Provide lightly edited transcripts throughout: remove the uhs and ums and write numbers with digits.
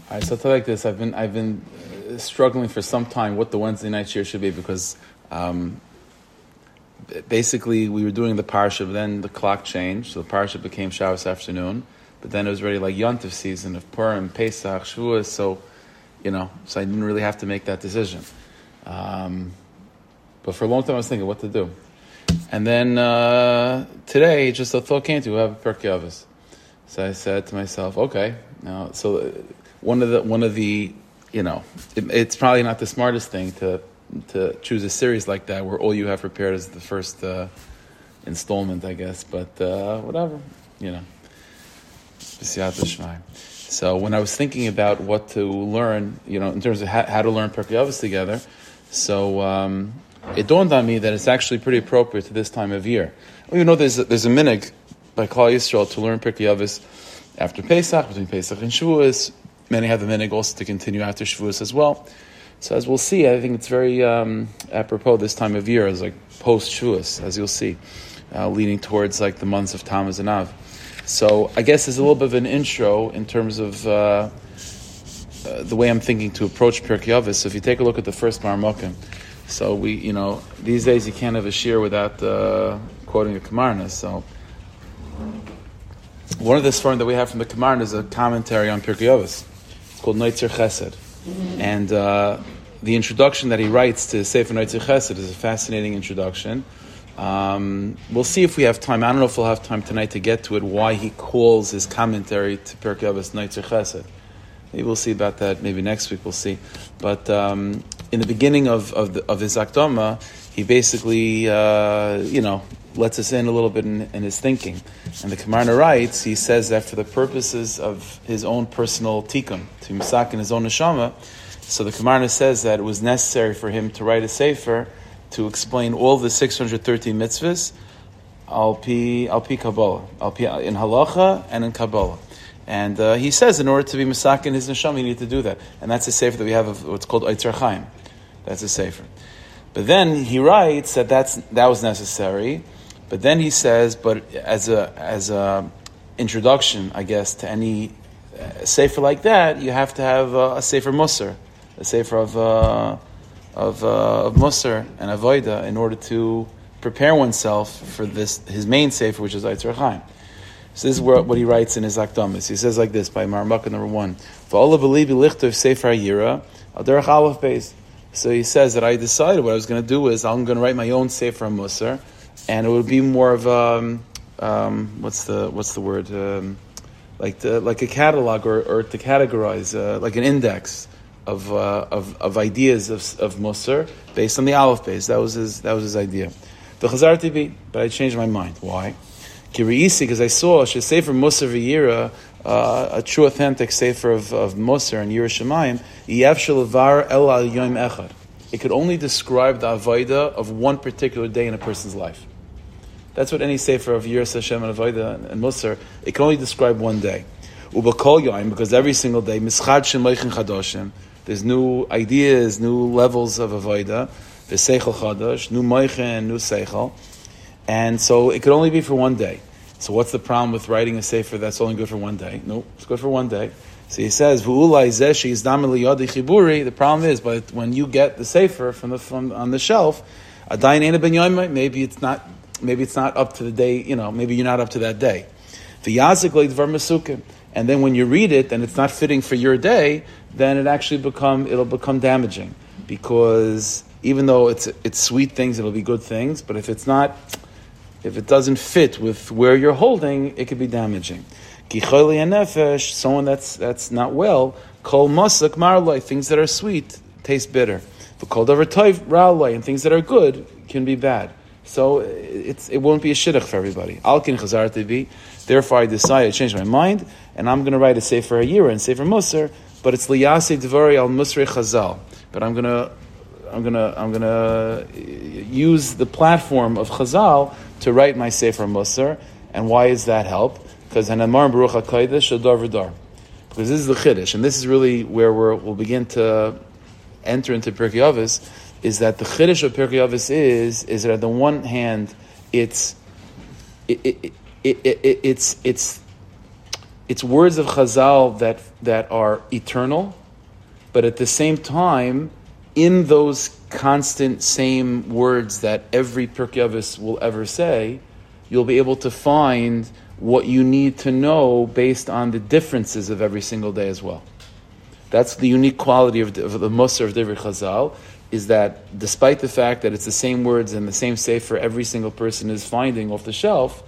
All right, so I'll tell you like this. I've been struggling for some time what the Wednesday night shir should be because basically we were doing the parsha, but then the clock changed, so the parsha became Shabbos afternoon. But then it was already like Yontif season of Purim, Pesach, Shavuos, so I didn't really have to make that decision. But for a long time I was thinking what to do, and then today just a thought came to me, have a Pirkei Avos. So I said to myself, okay, now one of the it's probably not the smartest thing to choose a series like that where all you have prepared is the first installment, I guess. But whatever, So when I was thinking about what to learn, in terms of how to learn Pirkei Avos together, so it dawned on me that it's actually pretty appropriate to this time of year. There's a minhag by Klal Yisrael to learn Pirkei Avos after Pesach, between Pesach and Shavuos. Many have the minhag also to continue after Shavuos as well. So as we'll see, I think it's very apropos this time of year, as like post Shavuos, as you'll see, leading towards like the months of Tammuz and Av. So I guess there's a little bit of an intro in terms of the way I'm thinking to approach Pirkei Avos. So if you take a look at the first Marmokim, so we, these days you can't have a shir without quoting a Kamarna. So one of the sforim that we have from the Kamarna is a commentary on Pirkei Avos. It's called Neitzer Chesed. And the introduction that he writes to Sefer Neitzer Chesed is a fascinating introduction. We'll see if we have time. I don't know if we'll have time tonight to get to it, why he calls his commentary to Pirkei Avos Neitzer Chesed. Maybe we'll see about that. Maybe next week we'll see. But in the beginning of his Akdama, he basically, lets us in a little bit in his thinking. And the Kamarna writes, he says that for the purposes of his own personal tikkun, to misak in his own neshama, so the Kamarna says that it was necessary for him to write a sefer to explain all the 613 mitzvahs al pi Kabbalah, in halacha and in Kabbalah. And he says in order to be misak in his neshama, you need to do that. And that's a sefer that we have of what's called Eitzer Chaim. That's a sefer. But then he writes that that was necessary. But then he says, but as a introduction, I guess, to any sefer like that, you have to have a sefer Musar, a sefer of Musar and Avodah, in order to prepare oneself for his main sefer, which is Eitzer Chaim. So this is what he writes in his Akdamis. He says like this by Marmukah number 1. V'olah b'libi lichtov sefer hayira al derech aleph beis. So he says that I decided what I was going to do is I'm going to write my own sefer Musar. And it would be more of what's the word? Like a catalog or to categorize, like an index of ideas of Musar based on the Aleph base. That was his idea. The Chazarti bi, but I changed my mind. Why? Kiriisi, because I saw Sefer Musar v'Yira, a true authentic sefer of Musar and Yira Shemayim, Yev shelavar el al yom echad. It could only describe the avodah of one particular day in a person's life. That's what any sefer of Yiras Hashem and avodah and Musar, it can only describe one day. Ubakol yom, because every single day, mischad shemoichin chadoshim, there's new ideas, new levels of avodah, v'seichel chadosh, new moichin, new seichel, and so it could only be for one day. So what's the problem with writing a sefer that's only good for one day? Nope, it's good for one day. So he says, the problem is, but when you get the sefer from on the shelf, maybe it's not up to the day, maybe you're not up to that day. And then when you read it and it's not fitting for your day, then it'll become damaging, because even though it's sweet things, it'll be good things, but if it doesn't fit with where you're holding, it could be damaging. Someone that's not well, kol masak marloi, things that are sweet taste bitter. But kol davar toiv raloi, and things that are good can be bad. So it won't be a shidduch for everybody. Alkin chazarti bi. Therefore, I decided to change my mind, and I'm going to write a sefer hayira and sefer musar, but it's liyasi dvari al musrei chazal. But I'm gonna use the platform of Chazal to write my sefer musar. And why does that help? Because Hanamar Baruch HaKodesh Adar V'Dar. Because this is the Chiddush, and this is really where we'll begin to enter into Pirkei Avos, is that the Chiddush of Pirkei Avos is that on the one hand, it's it's words of Chazal that are eternal, but at the same time, in those constant same words that every Pirkei Avos will ever say, you'll be able to find what you need to know based on the differences of every single day as well. That's the unique quality of the Musar of Divrei Chazal, is that despite the fact that it's the same words and the same sefer every single person is finding off the shelf,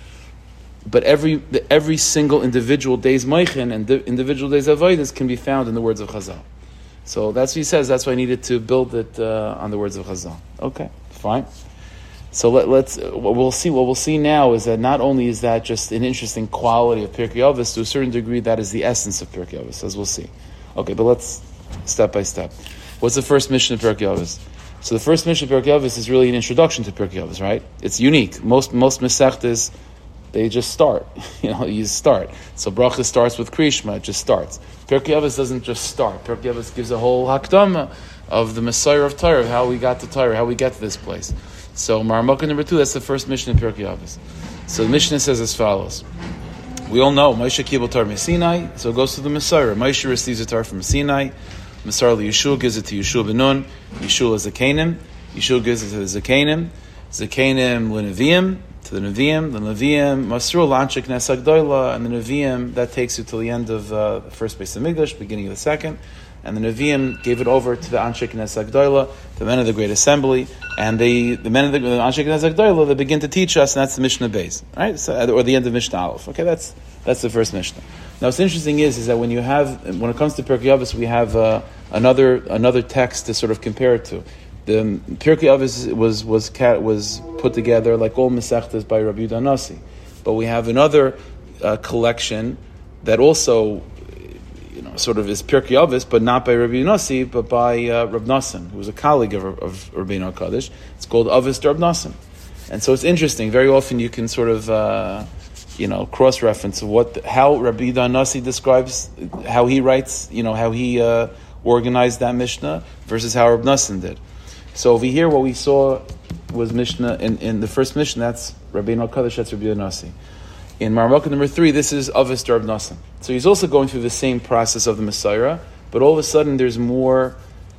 but every single individual day's Moichin and individual day's Avodas can be found in the words of Chazal. So that's what he says. That's why I needed to build it on the words of Chazal. Okay, fine. So let's what we'll see now is that not only is that just an interesting quality of Pirkei Avos, to a certain degree that is the essence of Pirkei Avos, as we'll see. Okay, but let's step by step. What's the first mission of Pirkei Avos? So the first mission of Pirkei Avos is really an introduction to Pirkei Avos, right? It's unique. Most Masechtas, they just start. You start. So Bracha starts with Krishma, it just starts. Pirkei Avos doesn't just start. Pirkei Avos gives a whole hakdama of the Messiah of Torah, of how we got to Torah, how we get to this place. So Maramaka number 2, that's the first mission in Pirkei Avos. So the Mishnah says as follows. We all know Moshe Kibel Torah from Sinai, so it goes to the Messiah. Moshe receives the Torah from Sinai. Messiah Yeshua gives it to Yeshua ben Nun. Yeshua is Zakanim. Yeshua gives it to the Zakanim. Zakanim l'Neviim, to the Nevi'im. The Nevi'im Masru l'Anshe Knesset Gdoila, and the Nevi'im, that takes you till the end of the first Beis Hamikdash, beginning of the second. And the Nevi'im gave it over to the Anshe Knesset Gdoila, the men of the Great Assembly, and the men of the Anshe Knesset Gdoila, they begin to teach us, and that's the Mishnah Beis, right? So, or the end of Mishnah Aleph. Okay, that's the first Mishnah. Now, what's interesting is that when it comes to Pirkei Avos, we have another text to sort of compare it to. The Pirkei Avos was put together like all Masechtas by Rabbi Yehuda Nasi, but we have another collection that also, sort of is Pirkei Avos, but not by Rabbi Nasi, but by Rab Nassim, who was a colleague of Rabbeinu HaKadosh. It's called Avos to Rab Nassim. And so it's interesting. Very often you can sort of, cross-reference how Rabbi Yehuda Nasi describes, how he writes, how he organized that Mishnah versus how Rab Nassim did. So over here, what we saw was Mishnah, in the first Mishnah, that's Rabbeinu HaKadosh, that's Rabbi Yehuda Nasi. In Maramaka number 3, this is Avos to Rab Nassim. So he's also going through the same process of the Messiah, but all of a sudden there's more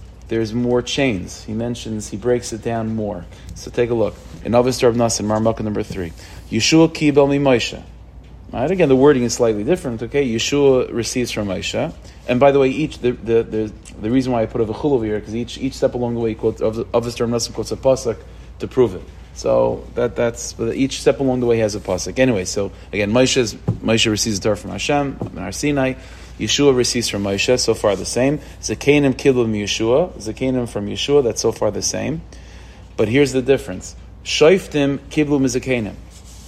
chains. He breaks it down more. So take a look. In Avos to Rab Nassim, Maramaka number 3. Yeshua kibel mi Moshe. Right? Again, the wording is slightly different. Okay, Yeshua receives from Moshe. And by the way, the reason why I put a v'chul over here, because each step along the way, quotes Avos to Rab Nassim quotes a pasuk to prove it. So that's each step along the way has a pasuk. Anyway, so again, Moshe receives the Torah from Hashem in Har Sinai. Yeshua receives from Moshe. So far the same. Zakanim kiblu Yeshua. Zakanim from Yeshua. That's so far the same. But here's the difference. Shoftim kiblu mizakanim.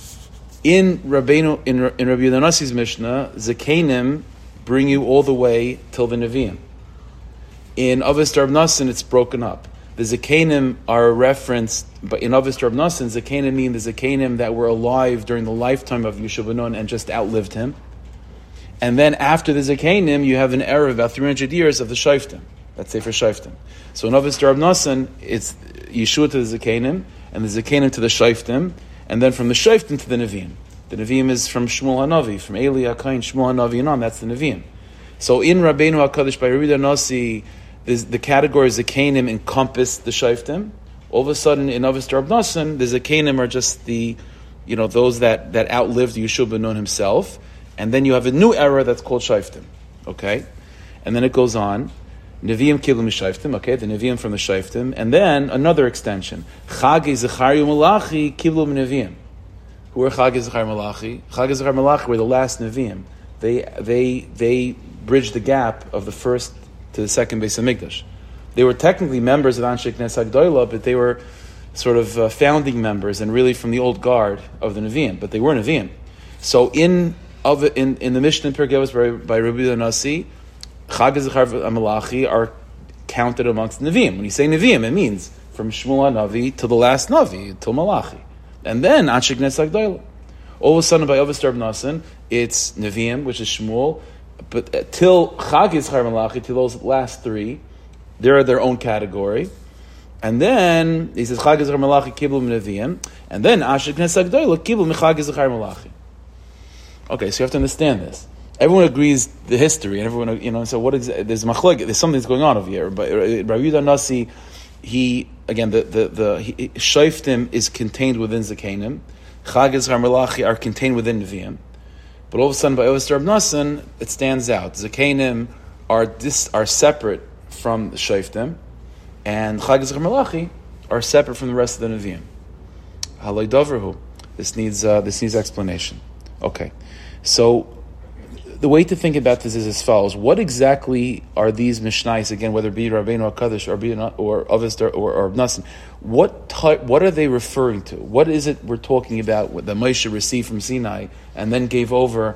In Rabbi Yehuda Nasi's Mishnah, Zakanim bring you all the way till the Nevi'im. In Avos to Rab Nassim, it's broken up. The Zakanim are referenced, but in Avos to Rab Nassim, Zakanim mean the Zakanim that were alive during the lifetime of Yeshua ben Nun and just outlived him. And then after the Zakanim, you have an era of about 300 years of the Shoftim. That's Sefer Shoftim. So in Avos to Rab Nassim, it's Yeshua to the Zakanim, and the Zakanim to the Shoftim, and then from the Shoftim to the Nevi'im. The Nevi'im is from Shmuel HaNavi, from Eli HaKain, Shmuel HaNavi, and on. That's the Nevi'im. So in Rabbeinu HaKadosh by Rabbi Yehuda Nasi, the categories Zakanim encompass the Shoftim. All of a sudden, in Avos to Rab Nassim, the Zakanim are just those that outlived Yeshua ben Nun himself. And then you have a new era that's called Shoftim. Okay? And then it goes on. Nevi'im kiblu mishoftim. Okay, the Nevi'im from the Shoftim. And then another extension. Chagi Zechariah Malachi kiblu Nevi'im. Who are Chagi Zechariah Malachi? Chagi Zechariah Malachi were the last Nevi'im. They bridged the gap of the first to the second Beis Hamikdash. They were technically members of Anshe Knesset Gdoila, but they were sort of founding members and really from the old guard of the Nevi'im, but they were Nevi'im. So in the Mishnah in Pirkei Avos by Rabbi Yehuda Nasi, Chag Zechariah Malachi are counted amongst Nevi'im. When you say Nevi'im, it means from Shmuel HaNavi to the last Navi, till Malachi. And then Anshe Knesset Gdoila. All of a sudden by Avos to Rab Nassim, it's Nevi'im, which is Shmuel, but till Chag Zechariah Malachi, till those last three, they're their own category. And then he says Chag Zechariah Malachi kiblu Nevi'im, and then Anshe Knesset Gdoila kiblu Chag Zechariah Malachi. Okay, so you have to understand this. everyone agrees the history, and everyone, so there's machlok, there's something that's going on over here. But Rabbi Yehuda Nasi, the Shoftim is contained within Zakenim, Chag Yizchar Melachi are contained within Nevi'im. But all of a sudden, by Ovos Rab Nosson, it stands out. Zakenim are separate from the Shoftim, and Chag Yizchar Melachi are separate from the rest of the Nevi'im. Haloi Doverhu. This needs explanation. Okay, so the way to think about this is as follows: what exactly are these Mishnais, again, whether it be Rabbeinu HaKadosh or Ovos or Nosson? What are they referring to? What is it we're talking about? What the Moshe received from Sinai and then gave over.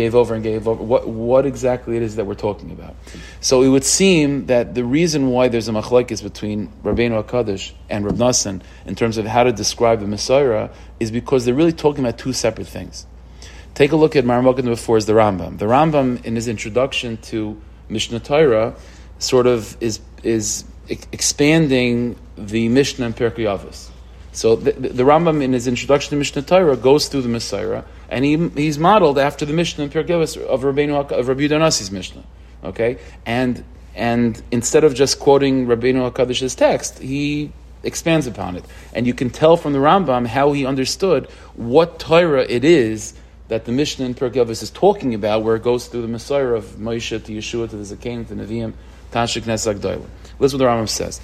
What exactly it is that we're talking about? So it would seem that the reason why there's a machlokes between Rabbeinu HaKadosh and Rab Nosson in terms of how to describe the Messiah is because they're really talking about two separate things. Take a look at Marmok before is the Rambam. The Rambam, in his introduction to Mishnah Torah, sort of is expanding the Mishnah and Pirkei Avos. So the Rambam, in his introduction to Mishnah Torah, goes through the Messiah, and he's modeled after the Mishnah and Pirkei Avos of Rabbi Yehuda Nasi's Mishnah. Okay, and instead of just quoting Rabbeinu HaKadosh's text, he expands upon it, and you can tell from the Rambam how he understood what Torah it is that the Mishnah in Pirkei Avos is talking about, where it goes through the Messiah of Moshe to Yeshua to the Zakenim to Nevi'im, Tashik Knesset Gdoila. Listen what the Rambam says.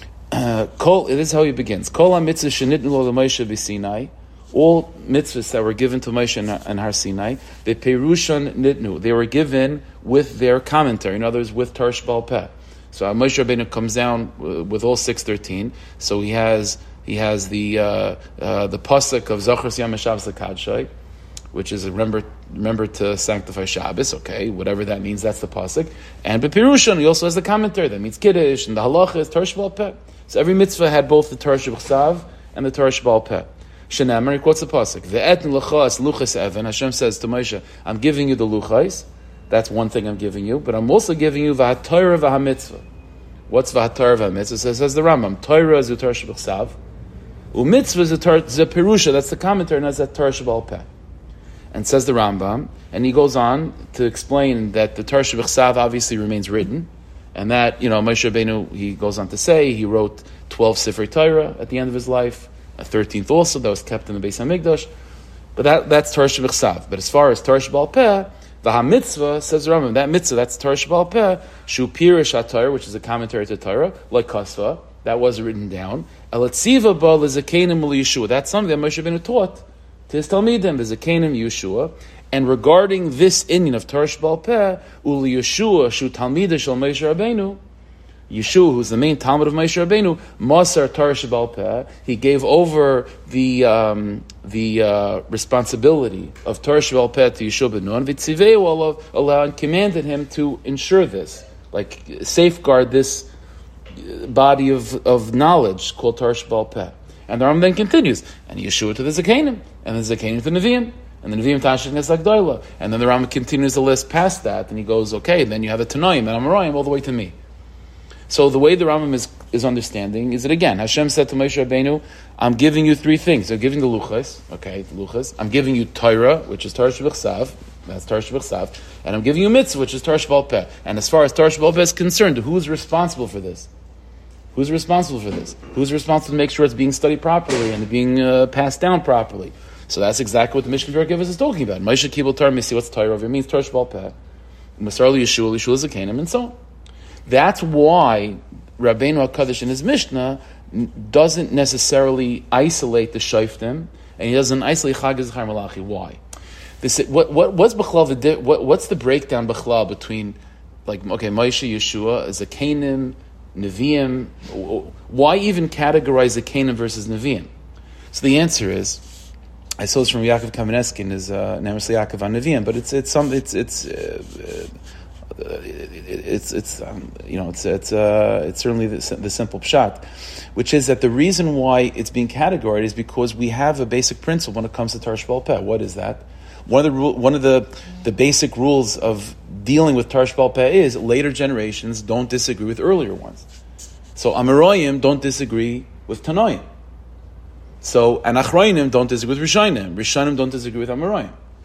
This is how he begins. Kol ha-mitzvah shenitnu lo Moshe b'Sinai, all mitzvahs that were given to Moshe and Har Sinai, beperushan nitnu, they were given with their commentary, in other words, with Tarsh Baal Peh. So Moshe Rabbeinu comes down with all 613. So he has the pasuk of Zachar Yom HaShabbos LeKadshay, which is remember to sanctify Shabbos, okay, whatever that means, that's the pasuk. And B'Pirushan, he also has the commentary, that means Kiddush, and the halacha is Tarsh Baal Peh. So every mitzvah had both the Tarsh B'Chsav and the Tarsh Baal Peh. Shenamar, he quotes the pasuk, Ve'etin l'chas luchas even, Hashem says to Moshe, I'm giving you the luchas, that's one thing I'm giving you, but I'm also giving you V'haTorah V'haMitzvah. What's V'haTorah V'haMitzvah? Says the Rambam, Torah is the Tarsh B'Chsav, U'mitzvah is the Pirusha, that's the commentary, and that's that Tarsh Baal Peh. And says the Rambam, and he goes on to explain that the Tarsh B'Chsav obviously remains written, and that, Moshe Rabbeinu, he goes on to say, he wrote 12 Sifrei Torah at the end of his life, a 13th also, that was kept in the Beis HaMikdash, but that's Tarsh B'Chsav. But as far as Tarsh Baal Peh, the HaMitzvah, says the Rambam, that mitzvah, that's Tarsh Baal Peh, Shu Pirish HaTorah, which is a commentary to Torah, like Kasva, that was written down, Elatziva Ba L'Zakenim L'Yeshua, that's something that Moshe Rabbeinu taught to his Talmidim, the Zakenim Yeshua. And regarding this Indian of Tarsh Baal Peh, Uli Yeshua, Shu Talmida Shel Moshe Rabbeinu, Yeshua, who's the main Talmud of Moshe Rabbeinu, Masar Tarsh Baal Peh, he gave over the responsibility of Tarsh Baal Peh to Yeshua ben Nun, V'tziveu Allah, and commanded him to ensure this, like safeguard this body of knowledge called Tarsh Baal Peh. And the Rambam then continues, and Yeshua to the Zakenim, and the Zakenim to the Nevi'im, and the Nevi'im Tashik Knesset Gdoila. And then the Rambam continues the list past that, and he goes, okay, then you have the Tanoim and Amoraim all the way to me. So the way the Rambam is understanding is that, again, Hashem said to Moshe Rabbeinu, I'm giving you three things. I'm giving the Luchas, okay, the Luchas. I'm giving you Torah, which is Tarsh B'Chsav, that's Tarsh B'Chsav, and I'm giving you Mitzvah, which is Tarsh Baal Peh. And as far as Tarsh Baal Peh is concerned, who's responsible for this? Who's responsible for this? Who's responsible to make sure it's being studied properly and being passed down properly? So that's exactly what the Mishnah Pirkei Avos is talking about. Moshe Kibul Torah, Misi, what's Torah over? It means Tarsh Baal Peh. Masar Yeshua, Yeshua Zakenim, and so on. That's why Rabbeinu HaKadosh in his Mishnah doesn't necessarily isolate the Shoftim, and he doesn't isolate Chag Yizchar Melachi. Why? What's the breakdown B'chlal between, Moshe, Yeshua, Zakenim, Nevi'im? Why even categorize Zakenim versus Nevi'im? So the answer is, I saw this from Yaakov Kamenetsky in his Nemes Yaakov on Nevi'im, but it's certainly the simple pshat, which is that the reason why it's being categorized is because we have a basic principle when it comes to Tarsh Baal Peh. What is that? One of the basic rules of dealing with Tarsh Baal Peh is later generations don't disagree with earlier ones. So Amoraim don't disagree with Tanoim. So and Achroinim don't disagree with Rishonim. Rishonim don't disagree with Amoraim.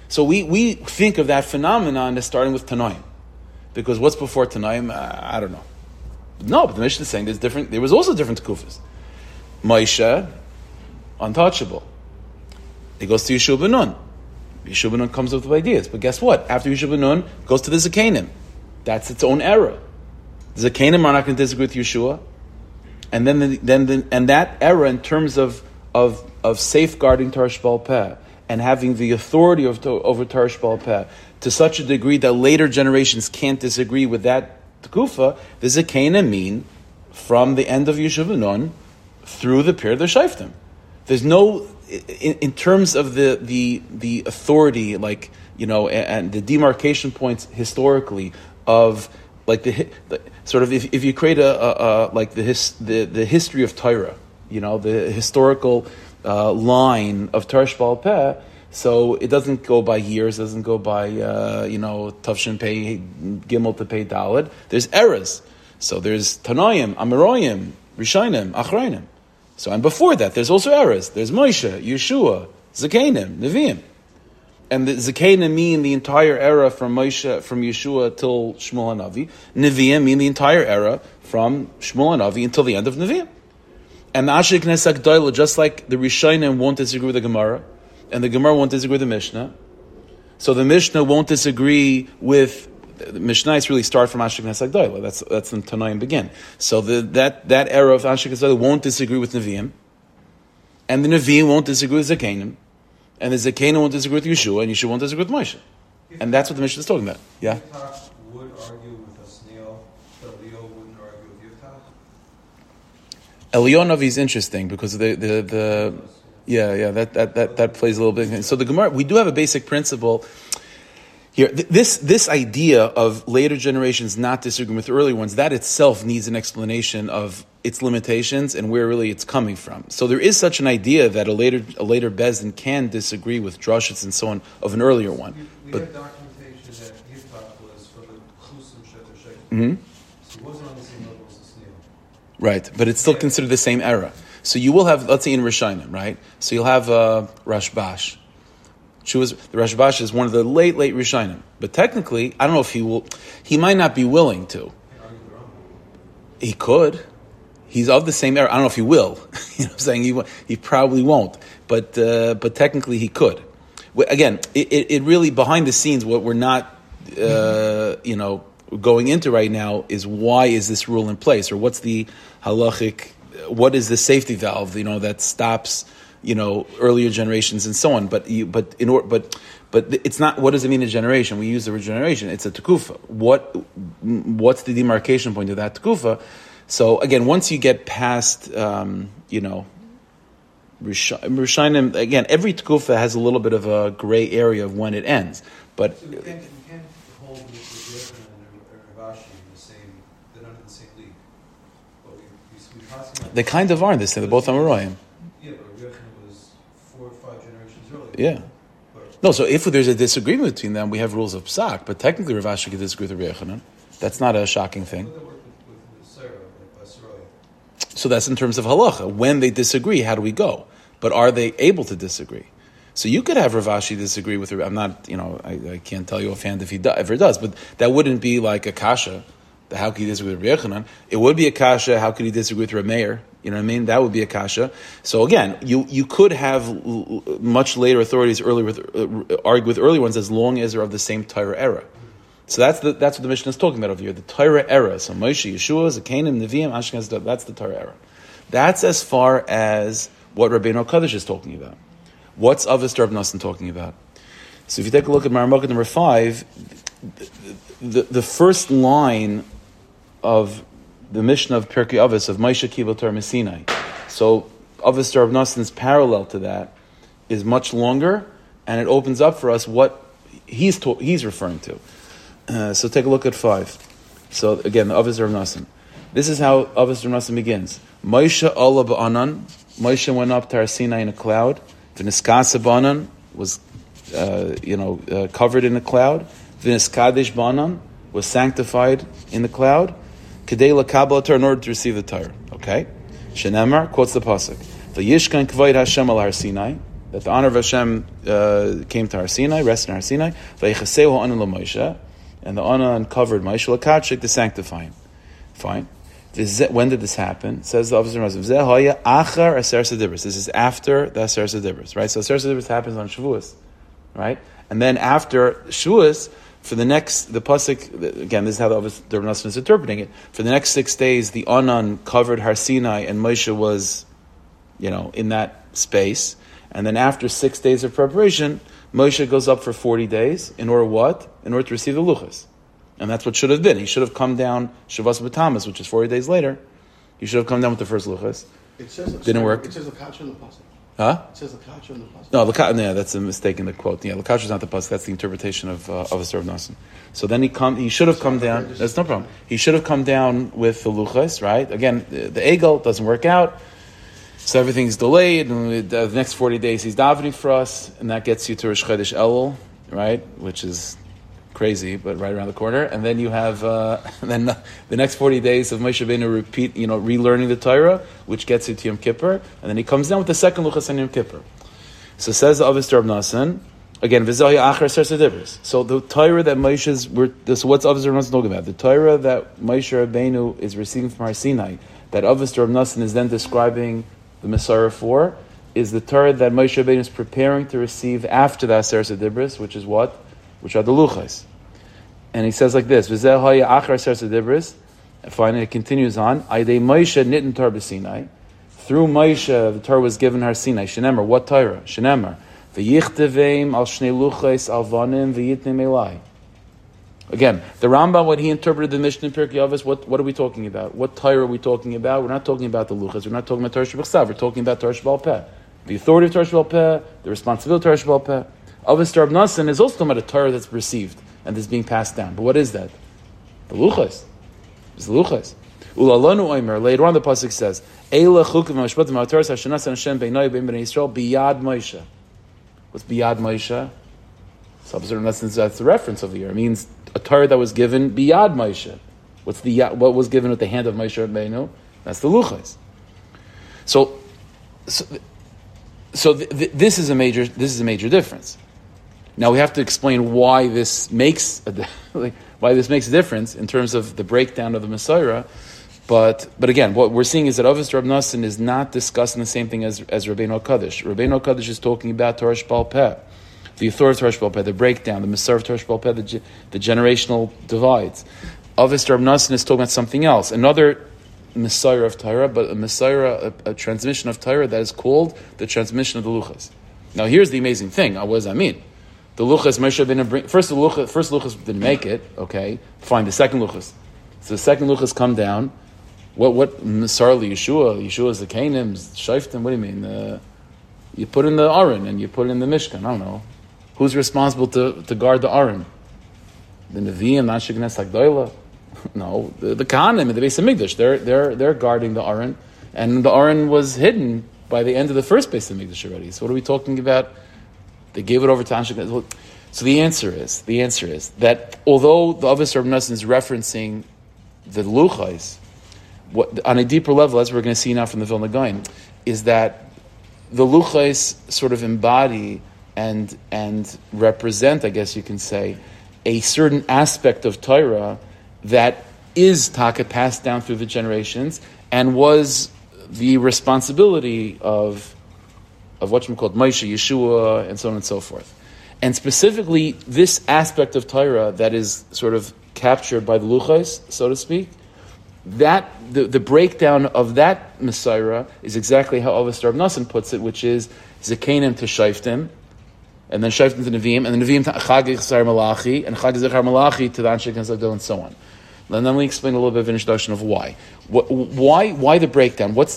So we think of that phenomenon as starting with Tanoim. Because what's before Tanoim? I don't know. No, but the Mishnah is saying there was also different Tekufas. Moshe, untouchable. He goes to Yeshua ben Nun. Yeshua ben Nun comes up with ideas. But guess what? After Yeshua ben Nun, goes to the Zakanim. That's its own era. The Zakanim are not going to disagree with Yeshua. And then that era in terms of safeguarding Torah Sheba'al Peh and having the authority over Torah Sheba'al Peh to such a degree that later generations can't disagree with that Tekufa, the Zakanim mean from the end of Yeshua ben Nun through the period of the Shoftim. There's no, in terms of the authority, like, and the demarcation points historically of, like, the sort of, if you create the history of Torah, the historical line of Torah Sheba'al Peh, so it doesn't go by years, it doesn't go by Tavshin Pei Gimel to Pei Daled. There's eras. So there's Tanoim, Amoraim, Rishonim, Achrayim. So, and before that, there's also eras. There's Moshe, Yeshua, Zakanim, Nevi'im. And the Zakanim mean the entire era from Yeshua till Shmuel HaNavi. Nevi'im mean the entire era from Shmuel HaNavi until the end of Nevi'im. And the Asher Knesset Gdoila, just like the Rishonim won't disagree with the Gemara, and the Gemara won't disagree with the Mishnah, so the Mishnah won't disagree with the Mishnaites. Really start from Asher Knesset Gdoila. That's when Tanoim begin. So that era of Asher Knesset Gdoila won't disagree with Nevi'im, and the Nevi'im won't disagree with Zakanim, and the Zakanim won't disagree with Yeshua, and Yeshua won't disagree with Moshe. And that's what the Mishnah is talking about. Yeah. Yiftach would argue with Asniel, but Leo wouldn't argue with Yiftach. Elionavi is interesting because that plays a little bit. So the Gemara, we do have a basic principle here. This idea of later generations not disagreeing with early ones, that itself needs an explanation of its limitations and where really it's coming from. So there is such an idea that a later Bezdin can disagree with drashas and so on of an earlier one. We have documentation that Yiftach was from the Chusim Sheter Sheikh. Mm-hmm. So he wasn't on the same level as Asniel. Right, but it's still considered the same era. So you will have, let's say in Rishonim, right? So you'll have Rashbash. The Rashbash is one of the late Rishonim. But technically, I don't know if he might not be willing to. He could. He's of the same era. I don't know if he will. You know what I'm saying? He probably won't. But technically he could. Again, it really, behind the scenes, what we're not, going into right now is why is this rule in place? Or what's the halachic, what is the safety valve, that stops, earlier generations and so on. But it's not, what does it mean a generation? We use the word generation. It's a tekufa. What's the demarcation point of that tekufa? So again, once you get past, Rishonim, again, every tekufa has a little bit of a gray area of when it ends. But so you can't hold with Yochanan and Ravashi in the same, they're not in the same league. But we they kind of are in this thing. They're both Amoraim. Yeah, but Yochanan was 4 or 5 generations earlier. Yeah. No, so if there's a disagreement between them, we have rules of psak. But technically, Ravashi could disagree with Yochanan. That's not a shocking thing. So that's in terms of halacha. When they disagree, how do we go? But are they able to disagree? So you could have Ravashi disagree with. I'm not, I can't tell you offhand if he ever does, but that wouldn't be like a kasha. How could he disagree with Reb Yochanan? It would be a kasha. How could he disagree with Reb Meir? You know what I mean? That would be a kasha. So again, you could have much later authorities argue with early ones as long as they're of the same Torah era. So that's what the Mishnah is talking about over here, the Torah era. So Moshe, Yeshua, Zakanim, Nevi'im, Ashkenaz, that's the Torah era. That's as far as what Rabbeinu HaKadosh is talking about. What's Avos Reb Nosson talking about? So if you take a look at Maramaka number 5, the first line of the Mishnah of Pirkei Avos of Moshe Kibel Torah Mesinai. So Avos Reb Nosson's parallel to that is much longer, and it opens up for us what he's referring to. So take a look at 5. So again, the Avos Reb Nosson. This is how Avos Reb Nosson begins. Moshe Allah ba'anan. Moshe went up to Har Sinai in a cloud. V'niskasa ba'anan was, covered in a cloud. V'niskadesh ba'anan was sanctified in the cloud. Kedei l'kabel Torah, in order to receive the Torah. Okay. Shenemar quotes the pasuk. V'yishkan k'vayid Hashem al Har Sinai. that the honor of Hashem came to Har Sinai, rested in Har Sinai. Vaychasehu Anan LaMoshe, and the honor uncovered Moshe L'Katshik to sanctify him. Fine. When did this happen? Says the officer of This is after the Aser Sedibros, right? So Aser Sedibros happens on Shavuos, right? And then after Shavuos, for the pasuk, again, this is how the Rebbe Nosson is interpreting it. For the next 6 days, the Anan covered Har Sinai, and Moshe was, in that space. And then after 6 days of preparation, Moshe goes up for 40 days. In order what? In order to receive the Luchas. And that's what should have been. He should have come down Shavas B'Tamas, which is 40 days later. He should have come down with the first Luchas. Didn't work. It says L'Katshik in the pasuk. Huh? It says L'Katshik in the pasuk. No, that's a mistake in the quote. Yeah, L'Katshik is not the pasuk. That's the interpretation of a Sar of Nosson. So then he should have come down. That's no problem. He should have come down with the Luchas, right? Again, the Egel doesn't work out. So everything's delayed, and the next 40 days he's davening for us, and that gets you to Rosh Chodesh Elul, right? Which is crazy, but right around the corner. And then you have then the next 40 days of Moshe Rabbeinu relearning the Torah, which gets you to Yom Kippur, and then he comes down with the second Luchas on Yom Kippur. So says the Avos Rav Nosson, again, V'zahi Achar Ser Sedibros. So the Torah that Moshe's, so what's Avos Rav Nosson talking about? The Torah that Moshe Rabbeinu is receiving from Har Sinai, that Avos Rav Nosson is then describing the Messiah for, is the Torah that Moshe Rabbeinu is preparing to receive after the Aser Sedibros, which is what? Which are the Luchas. And he says like this, V'zeh haya achar Aser Sedibros, and finally it continues on, Aydei Moshe nitten Torah b'Sinai, through Moshe the Torah was given Har Sinai, Shenemar, what Torah? Shenemar, V'yichtaveim al shnei Luchas al vanim v'yitnim elai. Again, the Rambam, when he interpreted the Mishnah in Pirkei Avos, what are we talking about? What Torah are we talking about? We're not talking about the Luchas. We're not talking about Torah Shebechsav. We're talking about Torah Shebal Peh. The authority of Torah Shebal Peh, the responsibility of Torah Shebal Peh. Avos Rav Nosson is also talking about a Torah that's received and that's being passed down. But what is that? The Luchas. It's the Luchas. Ulalonu Omer, later on the Pasuk says, Eila chukim v'mashpatim ha'Torah ha'shanas ha'Hashem b'nai b'nei Yisrael biyad Moshe. What's biyad Moshe? So that's the reference over here. It means a Torah that was given biyad Moshe. What was given with the hand of Moshe Rabbeinu? That's the Luchas. So this is a major difference. Now we have to explain why this makes a difference in terms of the breakdown of the Messiah. But again, what we're seeing is that Avos Rav Nosson is not discussing the same thing as Rabbeinu HaKadosh. Rabbeinu HaKadosh is talking about Torah Shebal Peh, the authority of Torah Shebal Peh, the breakdown, the Messiah of Torah Shebal Peh, the generational divides. Avos Rav Nosson is talking about something else, another Messiah of Torah, but a Messiah, a transmission of Torah that is called the transmission of the Luchas. Now here's the amazing thing. What does that mean? The Luchas, Moshe Rabbeinu bring first Luchas didn't make it. Okay, fine. The second Luchas. So the second Luchas come down. What Messiah Yeshua? Yeshua is the Canaan, Shaftim. What do you mean? You put in the Aron and you put in the Mishkan. I don't know. Who's responsible to guard the Aron? The Nevi'im, not Sheknes Hagdoila. No, the Kahanim, the Beis Hamikdash. They're guarding the Aron, and the Aron was hidden by the end of the first Beis Hamikdash already. So what are we talking about? They gave it over to Anshek. So the answer is that although the Avos Rav Nosson is referencing the Luchais, on a deeper level, as we're going to see now from the Vilna Gaon, is that the Luchais sort of embody and represent, I guess you can say, a certain aspect of Torah that is taka passed down through the generations and was the responsibility of what you call Moshe, Yeshua, and so on and so forth. And specifically, this aspect of Torah that is sort of captured by the Luchais, so to speak, that the breakdown of that Messiah is exactly how Avos Rav Nosson puts it, which is Zekanim to Shaftim, and then Shaftim to Nevi'im, and then Nevi'im to Chag Zechar Malachi, and Chag Zechar Malachi to the Anshe Gazagdol, and so on. And then we explain a little bit of an introduction of why. Why the breakdown? What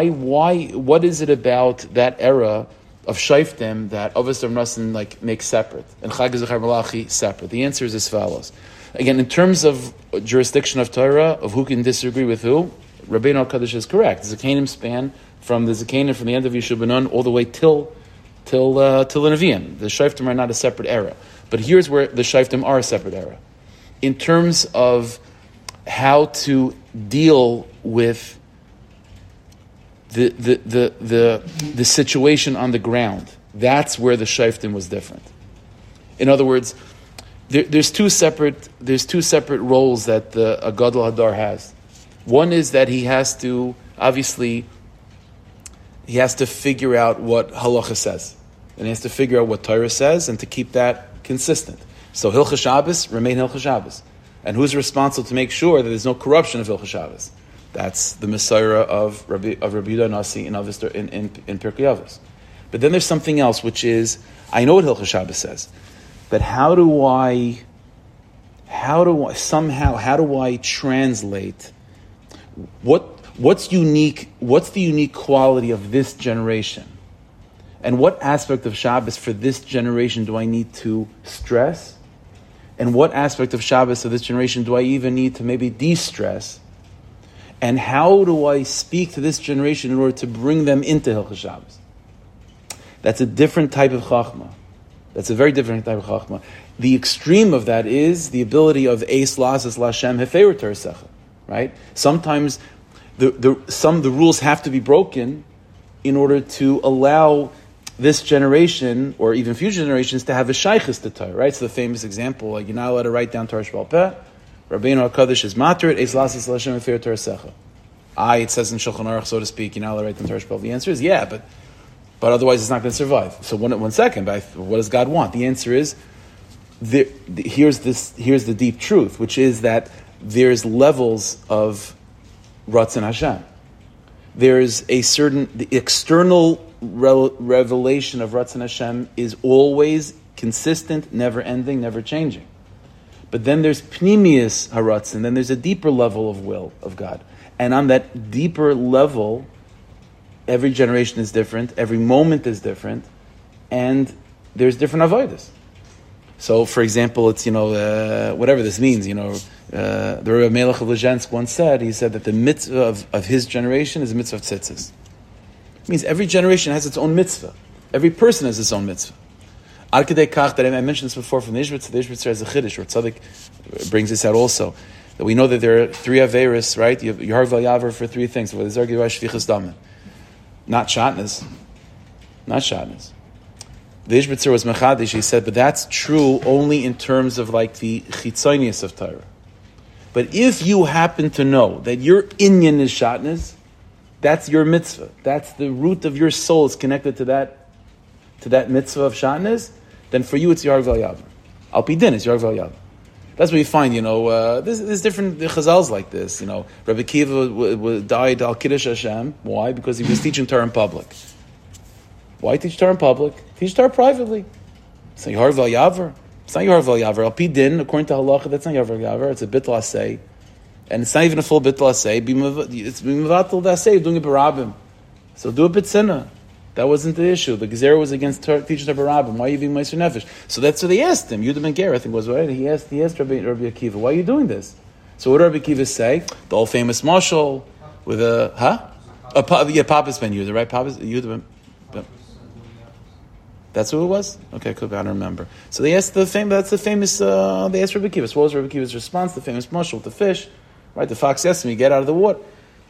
is it about that era of Shaftim that Avos Rav Nosson makes separate, and Chag Zechar Malachi separate? The answer is as follows. Again, in terms of jurisdiction of Torah, of who can disagree with who, Rabbeinu HaKadosh is correct. The Zekanim span from the Zekanim from the end of Yeshua ben Nun all the way till the Nevi'im. The Shaftim are not a separate era. But here's where the Shaftim are a separate era. In terms of how to deal with the situation on the ground That's where the Shoftim was different. In other words, there's two separate roles that a Gadol Hadar has. One is that he has to figure out what Halacha says, and he has to figure out what Torah says, and to keep that consistent. So Hilchos Shabbos remain Hilchos Shabbos, and who's responsible to make sure that there's no corruption of Hilchos Shabbos? That's the Messiah of Rabbi Yehuda Nasi in Pirkei Avos. But then there's something else, which is, I know what Hilchos Shabbos says, but how do I translate what's the unique quality of this generation? And what aspect of Shabbos for this generation do I need to stress? And what aspect of Shabbos of this generation do I even need to maybe de-stress? And how do I speak to this generation in order to bring them into Hilchos Shabbos? That's a different type of chachma. That's a very different type of chachma. The extreme of that is the ability of Eis Lasas Lashem Hefeiru Torsecha. Right? Sometimes the rules have to be broken in order to allow this generation or even future generations to have a shaychus to Torah. Right? So the famous example, like you're not allowed to write down Torah Sheba'al Peh. Rabbeinu HaKadosh is matir Eis Lasas Lashem Hefeiru Torsecha. It says in Shulchan Aruch, so to speak, you're not allowed to write down Torah Sheba'al Peh. The answer is yeah, but otherwise it's not going to survive. So one second, but what does God want? The answer is, here's the deep truth, which is that there's levels of Ratzon Hashem. There's the external revelation of Ratzon Hashem is always consistent, never ending, never changing. But then there's Pnimius Haratzon, then there's a deeper level of will of God. And on that deeper level, every generation is different, every moment is different, and there's different avodas. So, for example, it's, whatever this means, the Rebbe Melech of Lezhensk once said, he said that the mitzvah of his generation is the mitzvah of tzitzis. It means every generation has its own mitzvah. Every person has its own mitzvah. Ad kedei kach, that I mentioned this before from the Ishbitzer has a chiddush, or Tzaddik brings this out also, that we know that there are three averis, right? You have Yahar Val Yaver for three things. Not shatnez. The Ishbitzer was mechadish, he said, but that's true only in terms of like the chitzonius of Torah. But if you happen to know that your inyan is shatnez, that's your mitzvah. That's the root of your soul is connected to that mitzvah of shatnez, then for you it's Yar Val Yaver. Al Pi Din is Yar Val Yaver. That's what you find, there's different chazals like this. Rabbi Kiva died al Kiddush Hashem. Why? Because he was teaching Torah in public. Why teach Torah in public? Teach Torah privately. It's not Yar Val Yaver. It's not Yar Val Yaver. Al Pi Din, according to halacha, that's not Yar Val Yaver. It's a bittul asay. And it's not even a full bittul asay. It's b'mevatel asay, doing it barabim. So do a bitzina. That wasn't the issue. The Gezerah was against teaching Torah barabim. Why are you being Meiser Nefesh? So that's what they asked him. Yehuda ben Ger, I think, was right. He asked Rabbi Akiva, why are you doing this? So what did Rabbi Akiva say? The old famous mashal with Papas ben Yehuda, right? Papas Yehuda ben. That's who it was? Okay, cool. I don't remember. So they asked they asked Rabbi Akiva. So what was Rabbi Akiva's response? The famous mashal with the fish, right? The fox asked him, get out of the water.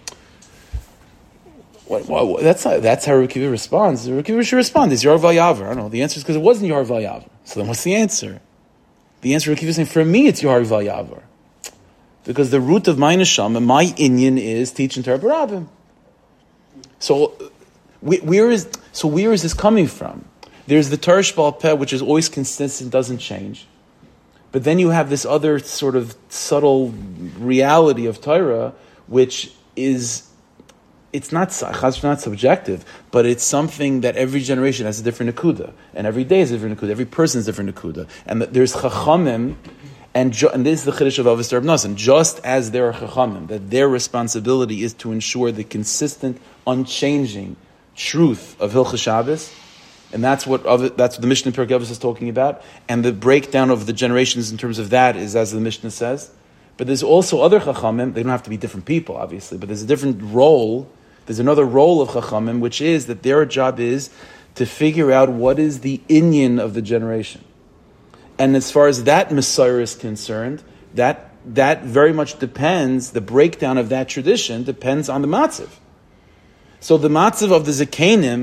That's how Rabbi Akiva responds. Rabbi Akiva should respond. It's Yar Val Yaver. I don't know. The answer is because it wasn't Yar Val Yaver. So then what's the answer? The answer Rabbi Akiva is saying, for me, it's Yar Val Yaver. Because the root of my neshama, my inyan is teaching Torah barabim. So where is this coming from? There's the Torah Sheba'al Peh, which is always consistent, doesn't change. But then you have this other sort of subtle reality of Torah, which is, it's not subjective, but it's something that every generation has a different nekuda, and every day is a different nekuda, every person is a different nekuda, and there's chachamim, and this is the chiddush of Avos Reb Nosson, just as there are chachamim, that their responsibility is to ensure the consistent, unchanging truth of Hilchos Shabbos. And that's what the Mishnah in Pirkei Avos is talking about. And the breakdown of the generations in terms of that is as the Mishnah says. But there's also other Chachamim. They don't have to be different people, obviously. But there's a different role. There's another role of Chachamim, which is that their job is to figure out what is the inyan of the generation. And as far as that Messiah is concerned, that very much depends, the breakdown of that tradition depends on the matziv. So the matziv of the Zakenim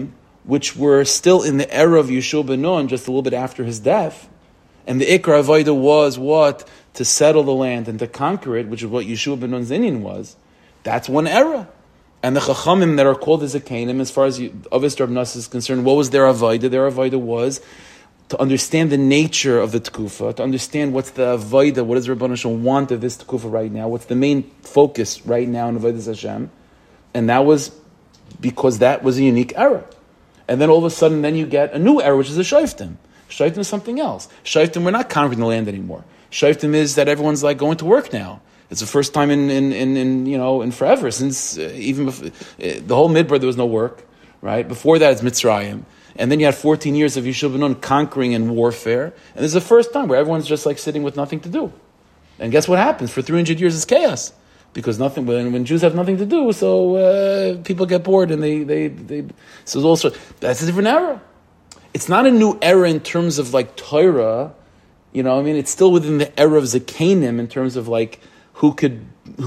which were still in the era of Yeshua ben Nun, just a little bit after his death. And the Ikra Avodah was what? To settle the land and to conquer it, which is what Yeshua ben Nun's Inyan was. That's one era. And the Chachamim that are called the Zekanim, as far as Avos Rav Nosson is concerned, what was their Avodah? Their Avodah was to understand the nature of the Tekufa, to understand what's the Avodah, what does Rebbeinu Shalom want of this Tekufa right now, what's the main focus right now in Avodah Hashem. And that was because that was a unique era. And then all of a sudden, then you get a new era, which is the Shoftim. Shoftim is something else. Shoftim, we're not conquering the land anymore. Shoftim is that everyone's like going to work now. It's the first time in forever, since even before, the whole Midbar there was no work, right? Before that it's Mitzrayim. And then you had 14 years of Yeshua ben Nun conquering and warfare. And this is the first time where everyone's just like sitting with nothing to do. And guess what happens? For 300 years it's chaos. Because when Jews have nothing to do, so people get bored and they so also that's a different era. It's not a new era in terms of like Torah, it's still within the era of Zekanim in terms of like who can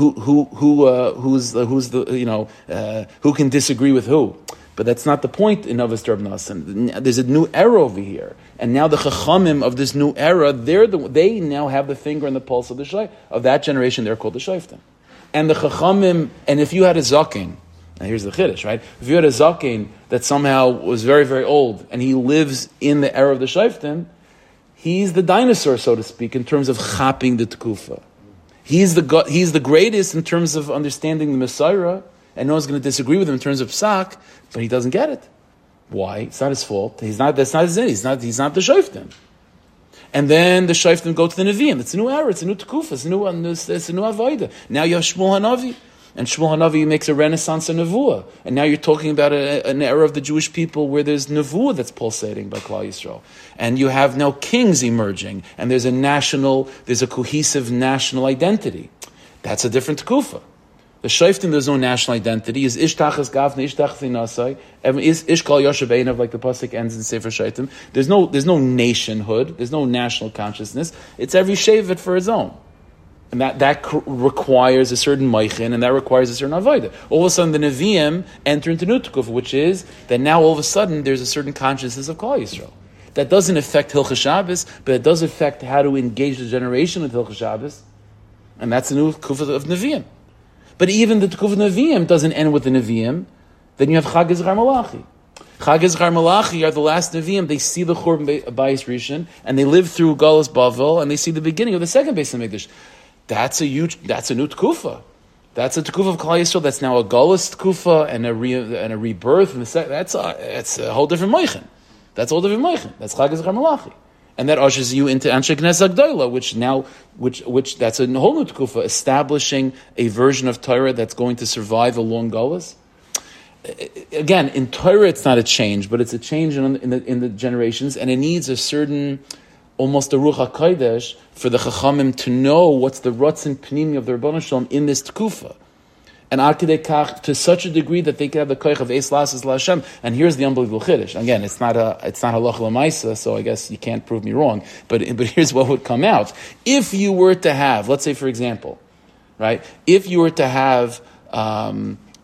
disagree with who. But that's not the point in Avos Rav Nosson. There's a new era over here, and now the Chachamim of this new era, they now have the finger on the pulse of of that generation. They're called the Shoftim. And the Chachamim, and if you had a Zaken, and here's the Chiddush, right? If you had a Zaken that somehow was very, very old, and he lives in the era of the Shoftim, he's the dinosaur, so to speak, in terms of chapping the Tekufa. He's the greatest in terms of understanding the Messiah, and no one's going to disagree with him in terms of Psak, but he doesn't get it. Why? It's not his fault. That's not his name. He's not the Shoftim. And then the Shoftim go to the Nevi'im. It's a new era. It's a new Tekufa. It's a new Avodah. Now you have Shmuel HaNavi. And Shmuel HaNavi makes a renaissance of Nevuah. And now you're talking about an era of the Jewish people where there's Nevuah that's pulsating by Klal Yisrael. And you have now kings emerging. And there's a cohesive national identity. That's a different Tekufa. The Shoftim, there's no national identity. Is Ish Tachas Gavna, Ish Tachas Inasai. Is Ish Kol Yoshev Einav, like the pasuk ends in Sefer Shoftim. There's no nationhood. There's no national consciousness. It's every shevet for its own. And that requires a certain moichin, and that requires a certain avodah. All of a sudden, the Nevi'im enter into new Tekufa, which is that now all of a sudden there's a certain consciousness of Klal Yisrael. That doesn't affect Hilchos Shabbos, but it does affect how to engage the generation with Hilchos Shabbos. And that's the new Tekufa of Nevi'im. But even the Tekufa Nevi'im doesn't end with the Nevi'im. Then you have Chag Ezra Malachi. Chag Ezra Malachi are the last Nevi'im. They see the Churban Bayis Rishon, and they live through Galus Bavel, and they see the beginning of the second Beis Hamikdash. That's a new Tekufa. That's a Tekufa of Klal Yisrael. That's now a Galus Tekufa and a rebirth. That's a whole different Moichin. That's a whole different Moichin. That's Chag Ezra Malachi. And that ushers you into Anshe Knesset Gdola, which that's a whole new Tekufa, establishing a version of Torah that's going to survive a long Galus. Again, in Torah it's not a change, but it's a change in the generations, and it needs a certain, almost a Ruach HaKodesh, for the Chachamim to know what's the Ratzon Pnimi of the Rebbeinu Shalom in this Tekufa. And to such a degree that they can have the koich of Eis Lasses LaHashem. And here's the unbelievable chiddush. Again, it's not halach l'maisa, so I guess you can't prove me wrong. But here's what would come out if you were to have, let's say for example, right? If you were to have a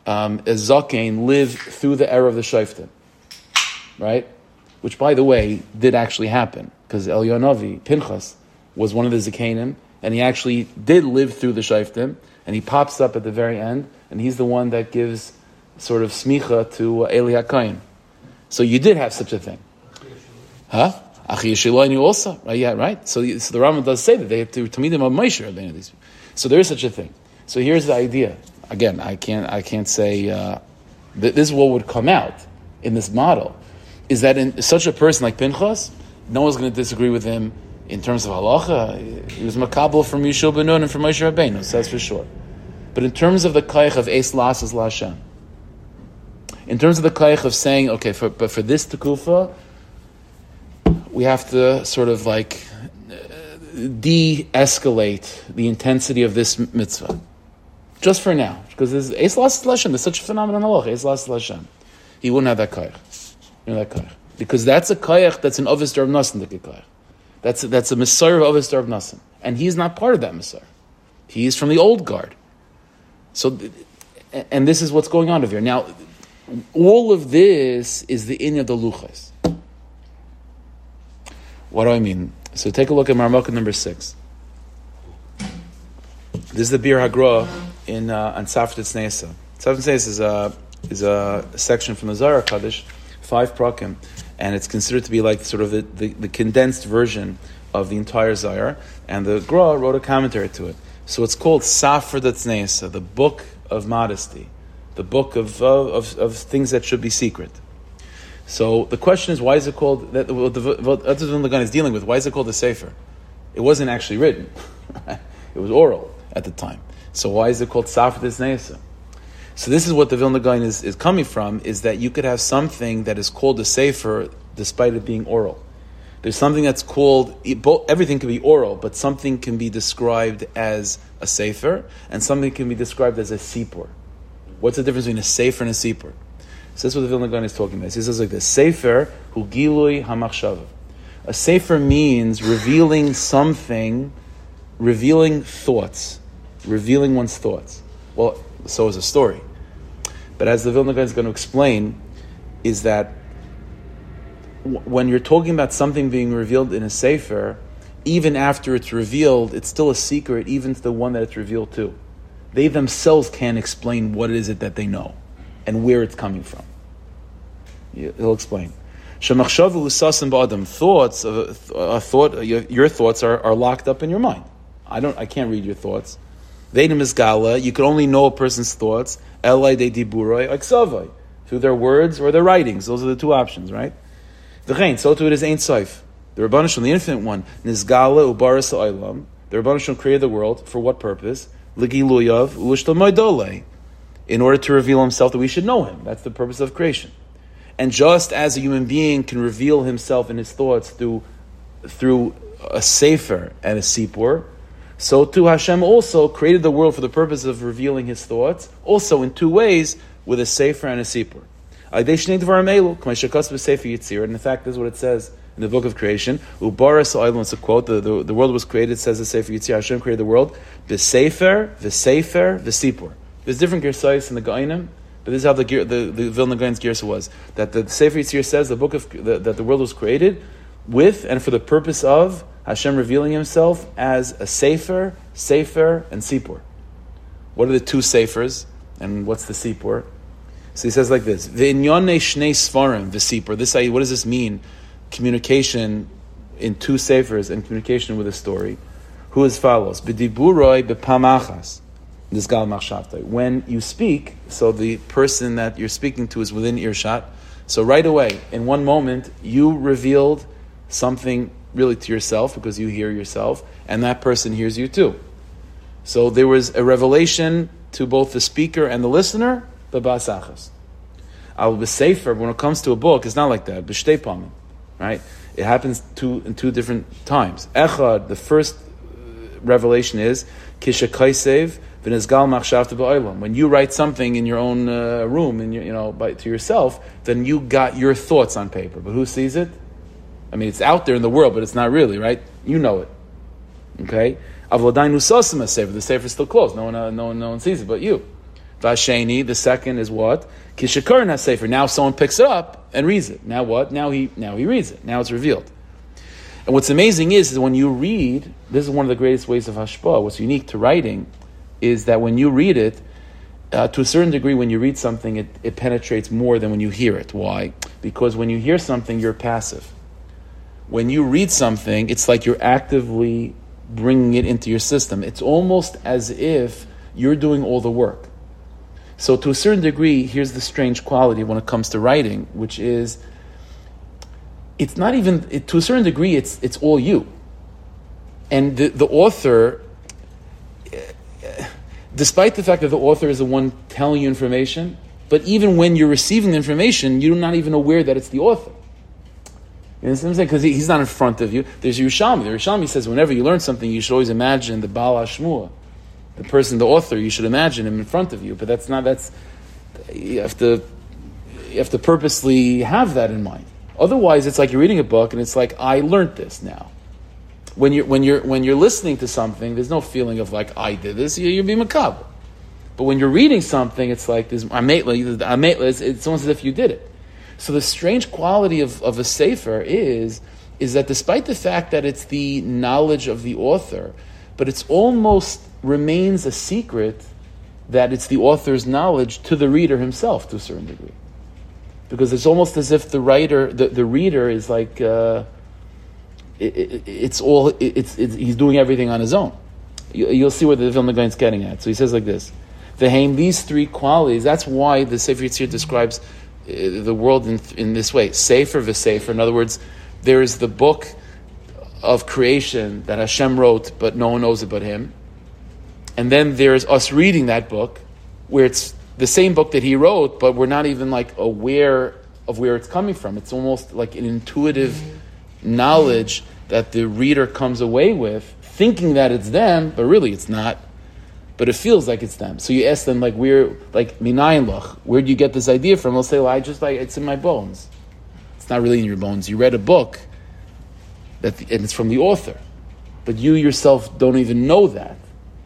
zaken live through the era of the Shoftim, right? Which, by the way, did actually happen because Eliyahu Navi Pinchas was one of the zakenim, and he actually did live through the Shoftim. And he pops up at the very end, and he's the one that gives sort of smicha to Eli HaKohen. So you did have such a thing. Huh? Achi Yeshiloni also. Right? Yeah, right? So the Rambam does say that they have to meet him on Moshe. So there is such a thing. So here's the idea. Again, I can't say this is what would come out in this model, is that in such a person like Pinchas, no one's going to disagree with him. In terms of halacha, he was makabel from Yeshua ben Nun and from Moshe Rabbeinu, so that's for sure. But in terms of the koich of Eis Lasses LaHashem, in terms of the koich of saying, okay, but for this tekufa, we have to sort of like de-escalate the intensity of this mitzvah, just for now, because there's Eis Lasses LaHashem. There's such a phenomenon in halacha, Eis Lasses LaHashem. He wouldn't have that koich, because that's a koich that's an Avos Rav Nosson koich. That's a Messiah of Avos Rav Nosson. And he's not part of that Messiah. He is from the old guard. So, and this is what's going on over here. Now, all of this is the inyan of the luchas. What do I mean? So take a look at Marmukah number 6. This is the Bir Hagra in on Safra Tzneisa. Safra Tzneisa is a section from the Zohar Kaddish, 5 prakim, and it's considered to be like sort of the condensed version of the entire Zohar. And the Gra wrote a commentary to it. So it's called Safra Tzneisa, the book of modesty, the book of things that should be secret. So the question is, why is it called that? What the Vilna Gaon is dealing with, why is it called a sefer? It wasn't actually written; it was oral at the time. So why is it called Safra Tzneisa? So this is what the Vilna Gaon is coming from: is that you could have something that is called a sefer despite it being oral. There's something that's called, everything can be oral, but something can be described as a sefer, and something can be described as a sipur. What's the difference between a sefer and a sipur? So that's what the Vilna Gaon is talking about. He says like this: Sefer hu gilui hamachshava. A sefer means revealing something, revealing thoughts, revealing one's thoughts. Well, so is a story. But as the Vilna Gaon is going to explain, is that when you're talking about something being revealed in a sefer, even after it's revealed, it's still a secret, even to the one that it's revealed to. They themselves can't explain what is it that they know and where it's coming from. He'll explain. Thoughts, your thoughts are locked up in your mind. I can't read your thoughts. You can only know a person's thoughts through their words or their writings. Those are the 2 options, right? So too it is Ein Sof. The Rebbeinu Shalom, the infinite one, Nizgala ubaras ha'olam. The Rebbeinu Shalom created the world for what purpose? L'giluyav u'lishtamay dole. In order to reveal himself, that we should know him. That's the purpose of creation. And just as a human being can reveal himself and his thoughts through a sefer and a sipur, so too Hashem also created the world for the purpose of revealing his thoughts, also in 2 ways, with a sefer and a sipur. And in fact, this is what it says in the book of creation. It's a quote. The world was created, says the Sefer Yitzir. Hashem created the world. The sefer, the sipur. There's different girsais in the Gainim, but this is how the Vilna Gaon's girsa was. That the Sefer Yitzir says that the world was created with and for the purpose of Hashem revealing himself as a sefer, and sipur. What are the 2 sefers, and what's the sipur? So he says like this: V'inyone shnei svarim v'sipur. What does this mean? Communication in 2 sefers and communication with a story. Who as follows: B'diburoi b'pamachas nizgal machshavtoi. When you speak, so the person that you're speaking to is within earshot. So right away, in one moment, you revealed something really to yourself because you hear yourself, and that person hears you too. So there was a revelation to both the speaker and the listener. B'basachas. Al b'sefer, when it comes to a book, it's not like that. B'shtei pamim, right? It happens in 2 different times. Echad, the first revelation is kishakaisev v'nizgal machshavta ba'olam. When you write something in your own room, to yourself, then you got your thoughts on paper. But who sees it? I mean, it's out there in the world, but it's not really, right? You know it. Okay. Avladainu sasim sefer. The sefer is still closed. No one sees it, but you. Vasheni, the second is what? Kishakurin HaSefer. Now someone picks it up and reads it. Now what? Now he reads it. Now it's revealed. And what's amazing is when you read, this is one of the greatest ways of hashpah. What's unique to writing is that when you read it, to a certain degree, when you read something, it penetrates more than when you hear it. Why? Because when you hear something, you're passive. When you read something, it's like you're actively bringing it into your system. It's almost as if you're doing all the work. So to a certain degree, here's the strange quality when it comes to writing, which is, it's not even, to a certain degree, it's all you. And the author, despite the fact that the author is the one telling you information, but even when you're receiving the information, you're not even aware that it's the author. You know what I'm saying? Because he's not in front of you. There's Yerushalmi. The Yerushalmi says whenever you learn something, you should always imagine the Baal HaShmuah. The person, the author, you should imagine him in front of you. But you have to purposely have that in mind. Otherwise, it's like you're reading a book and it's like, I learned this now. When you're listening to something, there's no feeling of like, I did this. You're being macabre. But when you're reading something, it's like this. It's almost as if you did it. So the strange quality of a sefer is that despite the fact that it's the knowledge of the author, but it's almost remains a secret that it's the author's knowledge to the reader himself to a certain degree. Because it's almost as if the writer, the reader is like, he's doing everything on his own. You'll see where the Vilna Gaon's getting at. So he says like this, these three qualities, that's why the Sefer Yetzirah describes the world in this way. Sefer v'sefer. In other words, there is the book of creation that Hashem wrote, but no one knows it but Him. And then there's us reading that book, where it's the same book that He wrote, but we're not even like aware of where it's coming from. It's almost like an intuitive knowledge that the reader comes away with, thinking that it's them, but really it's not. But it feels like it's them. So you ask them, like, minayin loch, where do you get this idea from? They'll say, well, it's in my bones. It's not really in your bones. You read a book, and it's from the author. But you yourself don't even know that.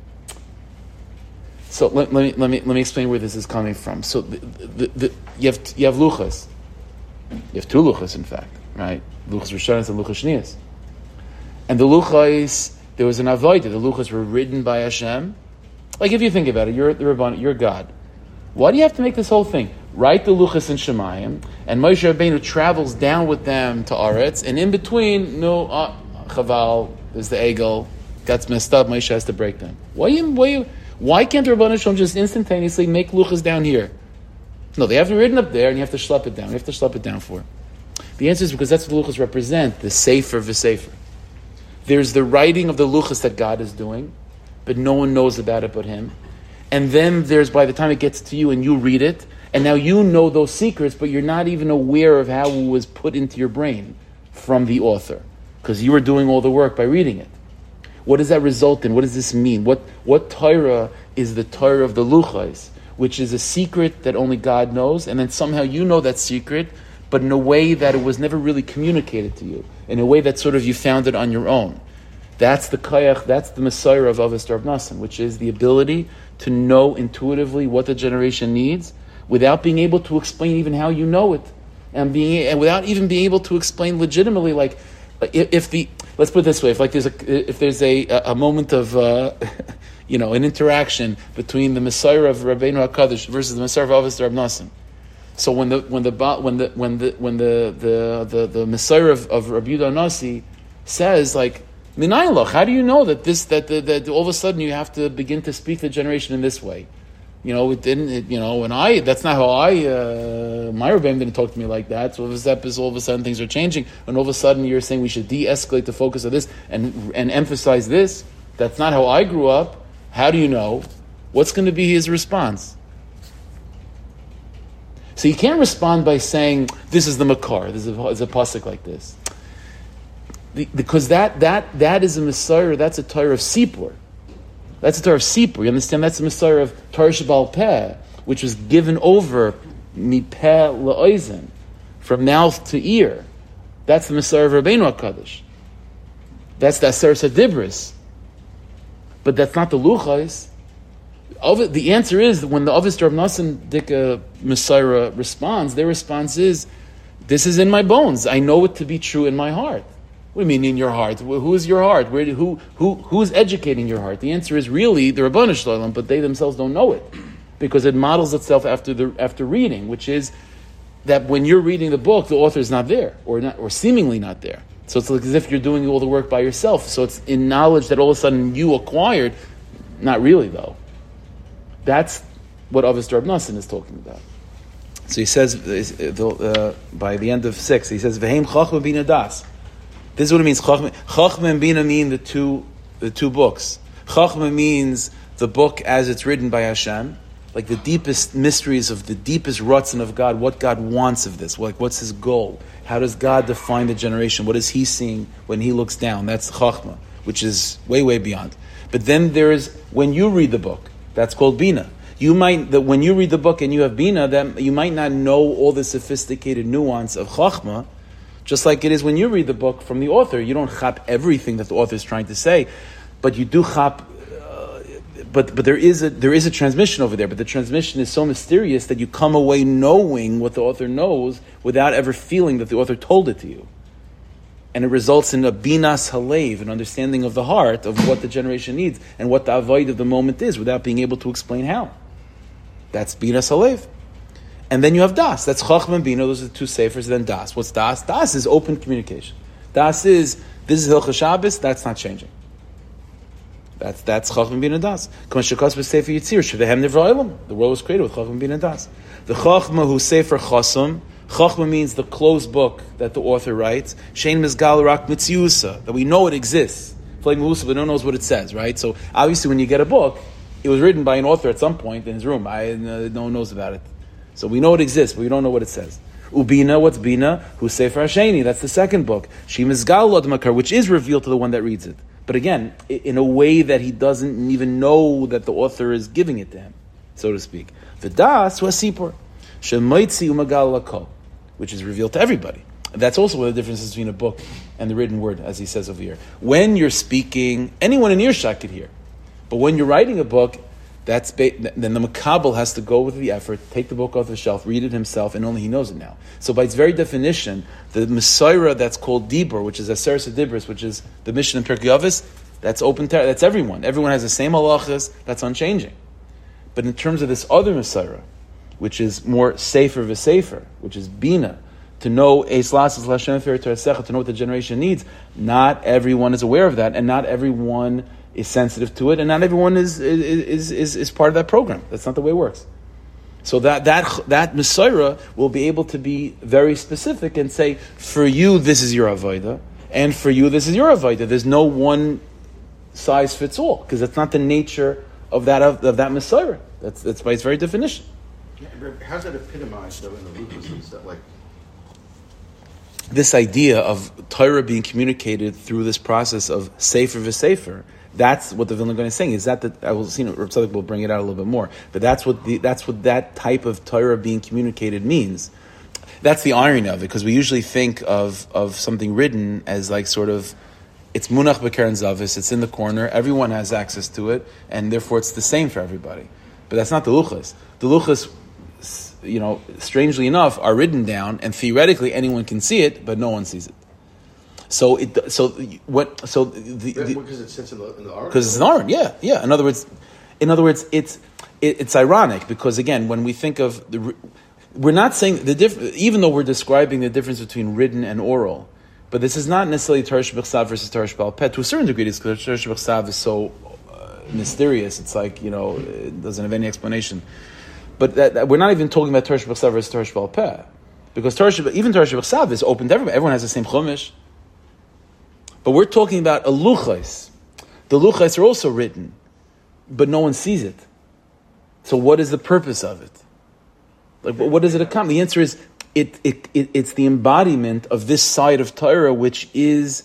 So let me explain where this is coming from. So you have luchas. You have two luchas, in fact, right? Luchas Rishonos and luchas Shniyos. And the luchas, there was an avodah. The luchas were written by Hashem. Like if you think about it, you're the Rabban, you're God. Why do you have to make this whole thing? Write the luchas in Shemayim, and Moshe Rabbeinu travels down with them to Aretz, and in between, Chaval, there's the Egel, gets messed up, Moshe has to break them. Why can't the Rabban Shalom just instantaneously make luchas down here? No, they have to be written up there, and you have to schlep it down. You have to schlep it down for. The answer is because that's what the luchas represent, the sefer v'sefer. There's the writing of the luchas that God is doing, but no one knows about it but Him. And then there's, by the time it gets to you and you read it, and now you know those secrets, but you're not even aware of how it was put into your brain from the author, because you were doing all the work by reading it. What does that result in? What does this mean? What Torah is the Torah of the Luchos, which is a secret that only God knows, and then somehow you know that secret, but in a way that it was never really communicated to you, in a way that sort of you found it on your own. That's the Kayach, that's the Messiah of Avos Darb Nasan, which is the ability to know intuitively what the generation needs without being able to explain even how you know it, and without even being able to explain legitimately, like let's put it this way, if there's a moment of an interaction between the Messiah of Rabbeinu HaKadosh versus the Messiah of Avos Darb Nasan. So when the Messiah of Rabbi Yehuda Nasi says, like, Minayin loch, how do you know that all of a sudden you have to begin to speak the generation in this way? That's not how my Rebbeim didn't talk to me like that. So all of a sudden things are changing, and all of a sudden you're saying we should de-escalate the focus of this and emphasize this. That's not how I grew up. How do you know? What's going to be his response? So you can't respond by saying, this is the Makar, there's a pasuk like this. Because that is a Messiah, that's a Torah of Sipur. That's a Torah of Sipur. You understand? That's a Messiah of Torah Shabbal Peh, which was given over mipeh la'oizen, from mouth to ear. That's the Messiah of Rabbeinu HaKadosh. That's the Aser Sadibris. But that's not the Luchais. The answer is that when the Avos Darb Nasan Dika Messiah responds, their response is, this is in my bones. I know it to be true in my heart. What do you mean in your heart? Who is your heart? Who's educating your heart? The answer is really the Rabbanu Shalom, but they themselves don't know it, because it models itself after reading, which is that when you're reading the book, the author is not there, or seemingly not there. So it's like as if you're doing all the work by yourself. So it's in knowledge that all of a sudden you acquired. Not really, though. That's what Avos Darb Nasan is talking about. So he says by the end of 6, he says V'heim Chachma Bina Das. This is what it means. Chachma and Bina mean the two books. Chachma means the book as it's written by Hashem, like the deepest mysteries of the deepest Ratzon of God, what God wants of this, like what's His goal? How does God define the generation? What is He seeing when He looks down? That's Chachma, which is way, way beyond. But then there is, when you read the book, that's called Bina. When you read the book and you have Bina, then you might not know all the sophisticated nuance of Chachma, just like it is when you read the book from the author. You don't chap everything that the author is trying to say, but you do chap but there is a transmission over there, but the transmission is so mysterious that you come away knowing what the author knows without ever feeling that the author told it to you. And it results in a binas halev, an understanding of the heart of what the generation needs and what the avoid of the moment is without being able to explain how. That's binas halev. And then you have das. That's chachma and bina. Those are the two sefers. Then das. What's das? Das is open communication. Das is, this is Hilchah Shabbos, that's not changing. That's chachma bina das. The world was created with chachma bina das. The chachma who sefer chasam, chachma means the closed book that the author writes. Shein mizgal rak mitziusa, that we know it exists. Like Musa, but no one knows what it says, right? So obviously when you get a book, it was written by an author at some point in his room. No one knows about it. So we know it exists, but we don't know what it says. Ubina, what's Bina? Who's Sefer Hasheni? That's the second book. Shemizgal Lod Makar, which is revealed to the one that reads it. But again, in a way that he doesn't even know that the author is giving it to him, so to speak. V'das Wasipur. Shemoitzi Umagal Lakol, which is revealed to everybody. That's also one of the differences between a book and the written word, as he says over here. When you're speaking, anyone in earshot could hear. But when you're writing a book, then the Makabel has to go with the effort, take the book off the shelf, read it himself, and only he knows it now. So by its very definition, the Messiah that's called Dibur, which is Aseres Dibros, which is the mission in Pirkei Avos, that's open. That's everyone. Everyone has the same halachas. That's unchanging. But in terms of this other Messiah, which is more safer v'safer, which is Bina, to know Eis Lasses Lashem Fer Terasecha, to know what the generation needs, not everyone is aware of that, and not everyone is sensitive to it, and not everyone is part of that program. That's not the way it works. So that Messiah will be able to be very specific and say, for you, this is your avodah, and for you, this is your avodah. There's no one size fits all, because that's not the nature of that Messiah. That's by its very definition. Yeah, how's that epitomized, though, in the Lucas? Is that like this idea of Torah being communicated through this process of sefer v'sefer? That's what the Vilna Gaon is saying. Is that I will see. Rav Tzadok will bring it out a little bit more. But that's what that type of Torah being communicated means. That's the irony of it, because we usually think of something written as like sort of, it's munach b'keren zavis. It's in the corner. Everyone has access to it, and therefore it's the same for everybody. But that's not the luchas. The luchas, strangely enough, are written down, and theoretically anyone can see it, but no one sees it. Because it's in the art. Because it's an art, yeah. In other words, it's ironic because again, when we think of we're not saying even though we're describing the difference between written and oral, but this is not necessarily Torah Shebechsav versus Torah Sheba'al Peh. To a certain degree, because Torah Shebechsav is so mysterious. It's like it doesn't have any explanation. But that we're not even talking about Torah Shebechsav versus Torah Sheba'al Peh, because even Torah Shebechsav is open to everybody. Everyone has the same chumash. But we're talking about a luchos. The luchos are also written, but no one sees it. So what is the purpose of it? Like, what does it accomplish? The answer is it's the embodiment of this side of Torah, which is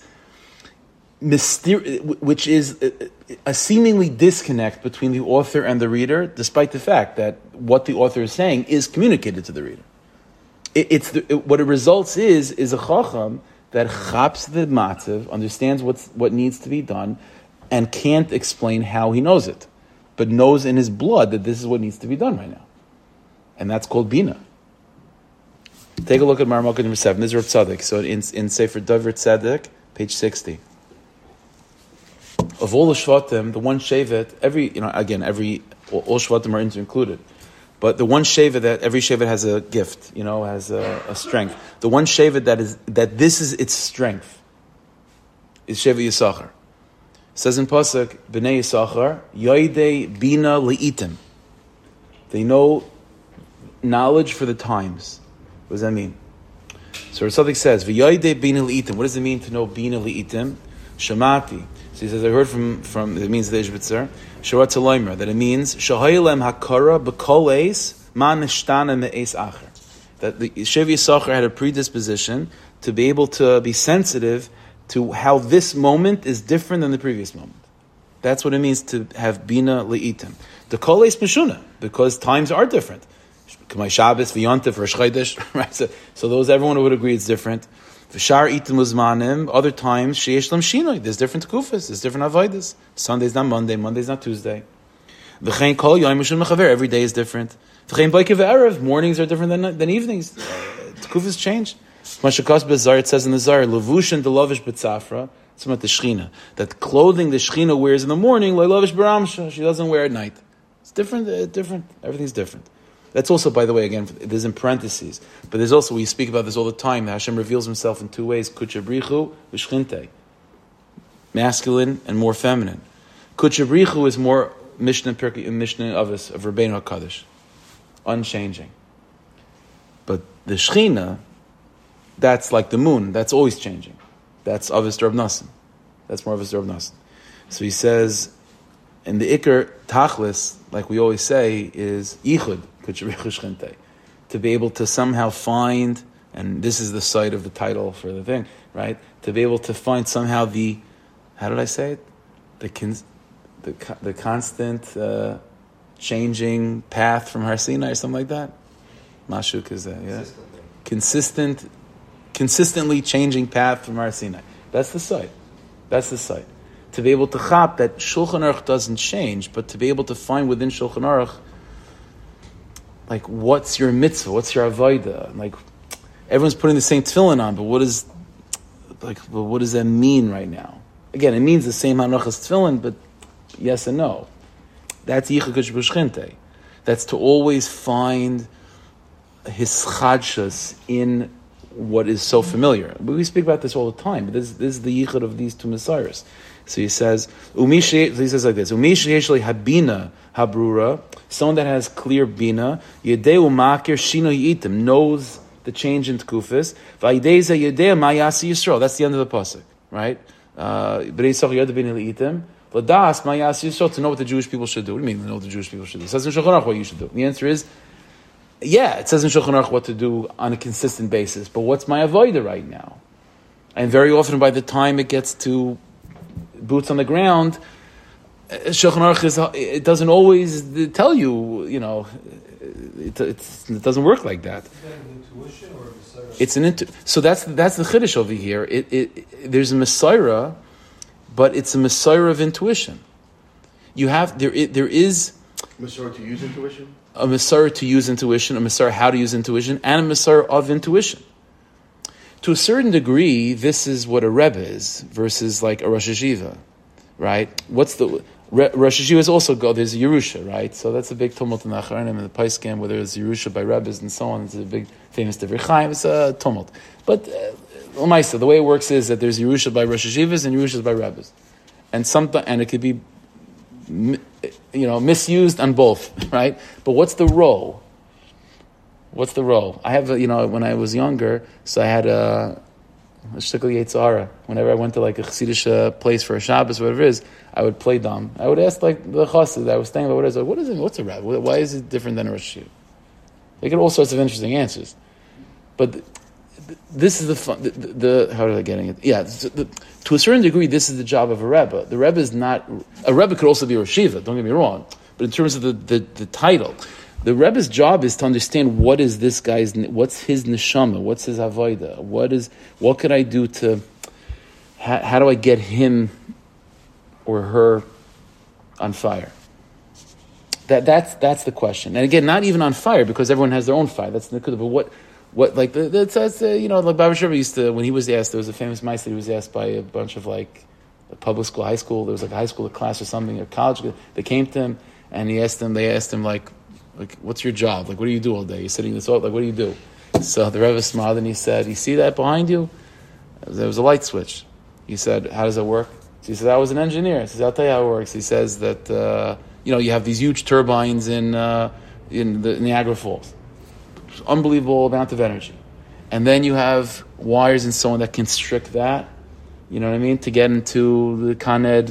which is a seemingly disconnect between the author and the reader, despite the fact that what the author is saying is communicated to the reader. What it results is a chacham that chaps the matzav, understands what needs to be done, and can't explain how he knows it, but knows in his blood that this is what needs to be done right now. And that's called Bina. Take a look at Marmukah number 7. This is Rav Tzadok. So in Sefer Dover Tzedek, page 60. Of all the Shvatim, the one Shevet, all Shvatim are included. But the one Shevet that every Shevet has a gift, has a strength. The one Shevet that this is its strength is Shevet Yisachar. It says in Pasuk, Bnei Yisachar, Yoidei Bina Le'itim. They know knowledge for the times. What does that mean? So something says, V'yoidei Bina Le'itim. What does it mean to know Bina Le'itim? Shamati. So he says, I heard from it means the Ishbitzer, Sharat Taloimer, that it means Shahayilem Hakara B'kol Eis Ma Nishtana Me'eis Acher. That the Shevet Yisachar had a predisposition to be able to be sensitive to how this moment is different than the previous moment. That's what it means to have Bina Le'itim. The Kol Eis Meshuna, because times are different. K'may Shabbos, V'yontif, Rosh Chodesh, right? So those, everyone would agree it's different. V'shar itim uzmanim, other times, sheyesh lam shinoi. There's different kufas, there's different avodas. Sunday's not Monday, Monday's not Tuesday. V'chein kol yom mishum mechaver. Every day is different. V'chein b'ikev erev. Mornings are different than evenings. Tekufas change. Mashakas bezar. It says in the Zar, levushin delavish b'tzafra. It's about the Shechina. That clothing the Shechina wears in the morning, le'lavish b'ramsha. She doesn't wear at night. It's different. Different. Everything's different. That's also, by the way, again, there's in parentheses. But there's also, we speak about this all the time, that Hashem reveals himself in two ways, Kutchabrichu v'shchinte, masculine and more feminine. Kutchabrichu is more Mishnah Avos of Rabbeinu HaKadosh, unchanging. But the Shechina, that's like the moon, that's always changing. That's Avos Rav Nassim. That's more Avos Rav Nassim. So he says, in the Iker Tachlis, like we always say, is Yichud, to be able to somehow find, and this is the site of the title for the thing, right? To be able to find somehow the, how did I say it? The constant changing path from Har Sinai or something like that? Mashuk is that, yeah? Consistently changing path from Har Sinai. That's the site. That's the site. To be able to chop that Shulchan Aruch doesn't change, but to be able to find within Shulchan Aruch, like, what's your mitzvah? What's your avodah? Like, everyone's putting the same tefillin on, but what does that mean right now? Again, it means the same hanach as tefillin, but yes and no. That's yichud b'shchinte. That's to always find his chadshas in what is so familiar. We speak about this all the time, but this is the yichud of these two messiahs. So he says, he says like this, habina habrura, someone that has clear bina, yedeu makir shino yitim, knows the change in tkufis, v'ayideza yedeu ma yasi Yisrael. That's the end of the pasuk, right? B'reisach yod bina li'itim, l'das ma yasi Yisrael, to know what the Jewish people should do. What do you mean to know what the Jewish people should do? It says in Shulchan Aruch what you should do. The answer is, yeah, it says in Shulchan Aruch what to do on a consistent basis, but what's my avodah right now? And very often by the time it gets to boots on the ground, Shulchan Aruch it doesn't always tell you, it doesn't work like that. Is that an intuition or a Messiah? It's an so that's the chiddush over here. There's a Messiah, but it's a Messiah of intuition. You have there is Messiah to use intuition? A Messiah to use intuition, a Messiah how to use intuition, and a Messiah of intuition. To a certain degree, this is what a Rebbe is versus like a Rosh Hashiva, right? What's the Rosh Hashiva is also there's a Yerusha, right? So that's a big tumult in the Acharanim and the Paiskim, where there's Yerusha by Rebbes and so on. It's a big famous Divrei Chaim. It's a tumult. But L'maisa, the way it works is that there's Yerusha by Rosh Hashivas and Yerusha by Rebbes, and it could be misused on both, right? But what's the role? What's the role? I have, when I was younger, so I had a shtickle Yetzirah. Whenever I went to like a Chassidish place for a Shabbos, whatever it is, I would play dumb. I would ask like the chassid that I was staying about, what is it? What's a rabbi? Why is it different than a Rosh Hashiva? They get all sorts of interesting answers. But this is the fun. How are I getting it? Yeah, to a certain degree, this is the job of a rebbe. The rebbe is not a rebbe. Could also be a Rosh Hashiva. Don't get me wrong. But in terms of the title. The Rebbe's job is to understand what's his neshama, what's his avodah, what could I do to, how do I get him or her on fire? That's the question. And again, not even on fire, because everyone has their own fire. That's the but what like like Baba Sheva used to, when he was asked, there was a famous mice that he was asked by a bunch of like a public school, high school. There was like a high school class or something, or college. They came to him and they asked him like, what's your job? Like, what do you do all day? You're sitting this all, like, what do you do? So the Rebbe smiled and he said, you see that behind you? There was a light switch. He said, how does it work? So he said, I was an engineer. He says, I'll tell you how it works. He says that, you have these huge turbines in the Niagara Falls. Unbelievable amount of energy. And then you have wires and so on that constrict that, you know what I mean, to get into the Con Ed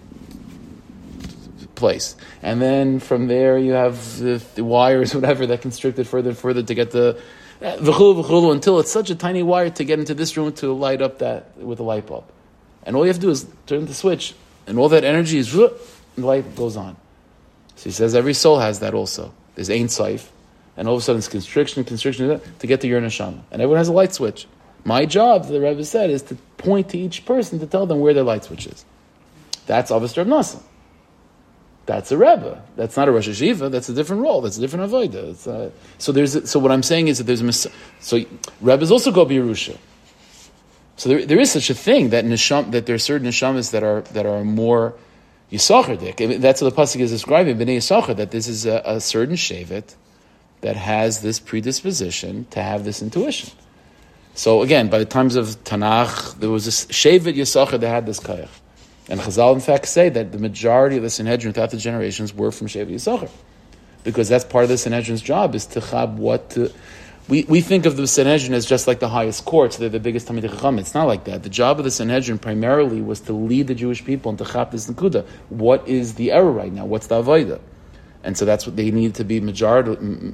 place. And then from there you have the wires, whatever, that constrict it further and further to get the until it's such a tiny wire to get into this room to light up that with a light bulb. And all you have to do is turn the switch, and all that energy is, and the light goes on. So he says every soul has that also. There's Ein Sof, and all of a sudden it's constriction to get to your neshama. And everyone has a light switch. My job, the Rebbe said, is to point to each person to tell them where their light switch is. That's Avos Rav Nassim. That's a Rebbe. That's not a Rosh Hashiva. That's a different role. That's a different avodah. So what I'm saying is that there's so Rebbes also go Yerusha. So there is such a thing that there are certain neshamas that are more Yisachardik. I mean, that's what the pasuk is describing, Bnei Yisachar, that this is a certain shevet that has this predisposition to have this intuition. So again, by the times of Tanakh, there was this shevet Yisachar that had this kayach. And Chazal, in fact, say that the majority of the Sanhedrin throughout the generations were from shevet Yisachar. Because that's part of the Sanhedrin's job, is to chab what to... We think of the Sanhedrin as just like the highest courts, they're the biggest Talmidei Chacham. It's not like that. The job of the Sanhedrin primarily was to lead the Jewish people and to chap this Nakuda. What is the error right now? What's the Avodah? And so that's what they needed to be majority.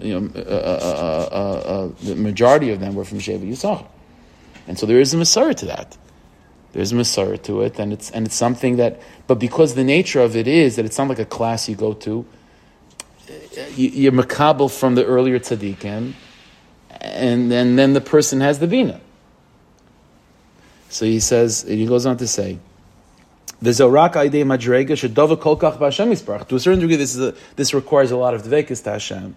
The majority of them were from Shevet Yisachar. And so there is a Masorah to that. There's a Masorah to it, and it's something that, but because the nature of it is that it's not like a class you go to, you're makabel from the earlier tzaddikim, and then the person has the bina. So he goes on to say, to a certain degree, this requires a lot of dvekas to Hashem.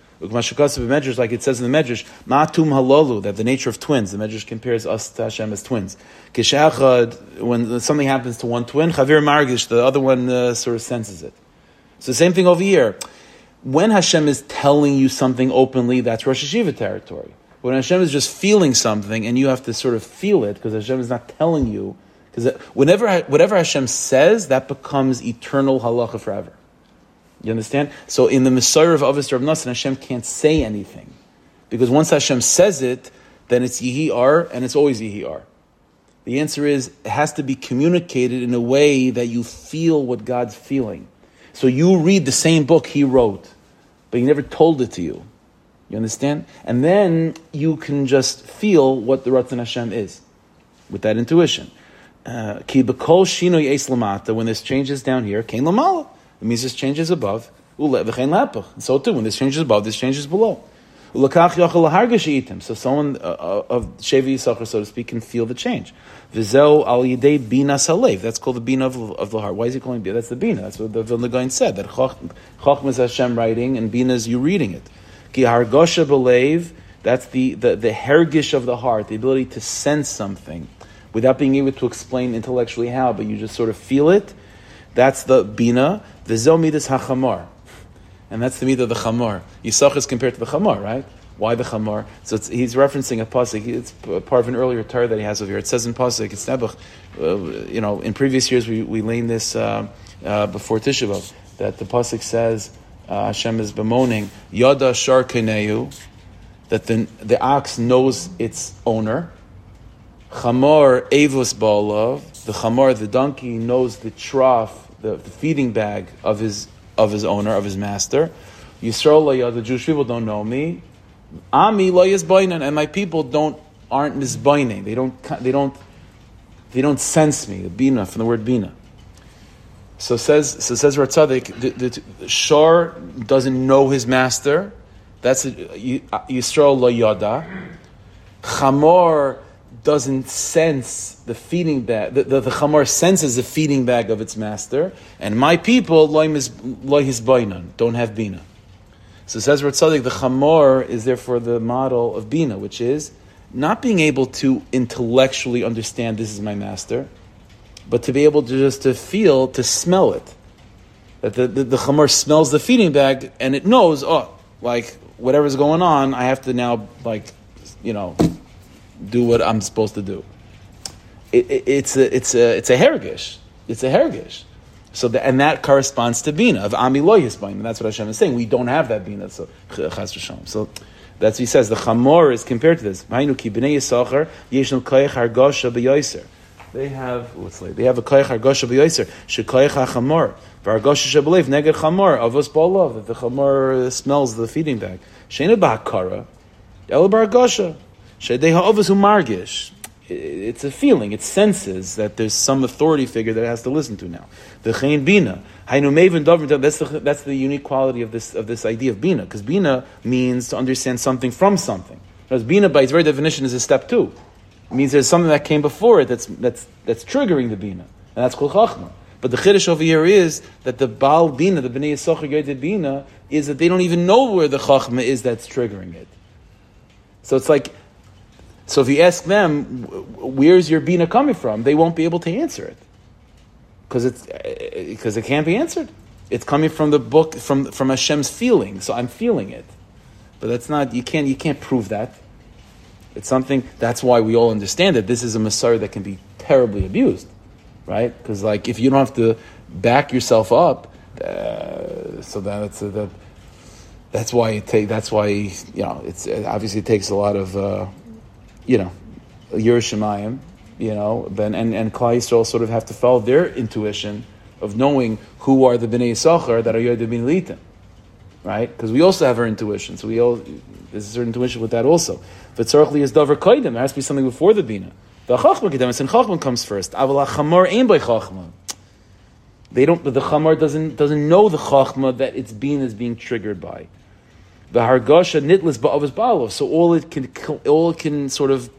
Like it says in the Medrash, ma'atum halalu, that the nature of twins, the Medrash compares us to Hashem as twins. When something happens to one twin, chavir margish, the other one sort of senses it. So the same thing over here. When Hashem is telling you something openly, that's Rosh Hashiva territory. When Hashem is just feeling something and you have to sort of feel it, because Hashem is not telling you, because whatever Hashem says, that becomes eternal halacha forever. You understand? So in the Masorah of Avos Rav Nosson, Hashem can't say anything. Because once Hashem says it, then it's Yehi Ar, and it's always Yehi Ar. The answer is, it has to be communicated in a way that you feel what God's feeling. So you read the same book He wrote, but He never told it to you. You understand? And then you can just feel what the Ratzon Hashem is, with that intuition. Ki b'kol shinoi eis lamata, when this changes down here, kein lamala. It means this changes above. Ule v'chein lapach. And so too, when this changes above, this changes below. Ulakach yochel lahargash itim. So someone of Shevet Yisachar, so to speak, can feel the change. V'zeu al yidei bina salev. That's called the bina of the heart. Why is he calling bina? That's the bina. That's what the Vilna Gaon said. That Chochmah is Hashem writing, and bina is you reading it. Ki hargosha b'leiv. That's the hergish of the heart, the ability to sense something without being able to explain intellectually how, but you just sort of feel it. That's the bina. V'zeu midas hachamor. And that's the midah of the chamor. Yisachar is compared to the chamor, right? Why the chamor? So he's referencing a pasuk. It's part of an earlier Torah that he has over here. It says in pasuk, it's Nebuch. In previous years we learned this before Tisha B'av, that the pasuk says Hashem is bemoaning Yada Shar Keneu, that the ox knows its owner. Chamor Evos Ba'alav, the chamor, the donkey, knows the trough, the feeding bag of his owner, of his master. Yisrael lo, the Jewish people don't know me. Ami lo yizbainan, and my people aren't mizbaining. They don't sense me. The bina, from the word bina. So says Ratzadik, the Shor doesn't know his master. That's Yisrael lo yada. Chamor doesn't sense the feeding bag. The chamor senses the feeding bag of its master, and my people lo hisbainan, don't have bina. So says Ratzadik, the chamor is therefore the model of bina, which is not being able to intellectually understand this is my master, but to be able to just to feel, to smell it. That the chamor smells the feeding bag and it knows, like whatever's going on, I have to now do what I'm supposed to do. It's a hergish. It's a hergish. So and that corresponds to bina of ami lo yisbain. And that's what Hashem is saying. We don't have that bina. So chas v'shalom. So that's what he says. The chamor is compared to this. V'hainu ki b'nei Yisachar yeshnu koyach hargosha b'yoser. They have a koyach hargosha b'yoser. She koyach hachamor. V'hargosha shebelev neged chamor avos b'olav. That the chamor smells the feeding bag. Sheina b'hakara el b'hargosha. It's a feeling, it senses that there's some authority figure that it has to listen to now. The chein bina, that's the unique quality of this idea of bina, because bina means to understand something from something. Whereas bina, by its very definition, is a step 2. It means there's something that came before it that's triggering the bina, and that's called chachma. But the chiddush over here is that the Baal Bina, the Bnei Yisachar Yoted Bina, is that they don't even know where the Chachma is that's triggering it. So it's like, so if you ask them, where's your Bina coming from, they won't be able to answer it. Because it can't be answered. It's coming from the book, from Hashem's feeling. So I'm feeling it. But that's not, you can't prove that. It's something, that's why we all understand that this is a Messiah that can be terribly abused. Right? Because like, if you don't have to back yourself up, so that's why it's obviously it takes a lot of, Yerushalayim, and Klal Yisrael sort of have to follow their intuition of knowing who are the Bnei Yisachar that are Yodim Bin Litim, right? Because we also have our intuition, so there's a certain intuition with that also. But Tzarech is Davar Kodim, there has to be something before the Bina. The Chachma Kedemus, and Chachma comes first. Aval HaChamar Ein By Chachma. The Chamar doesn't know the Chachma that its Bina is being triggered by. The Hargasha Nitlis Ba'avas Ba'alav. So all it can sort of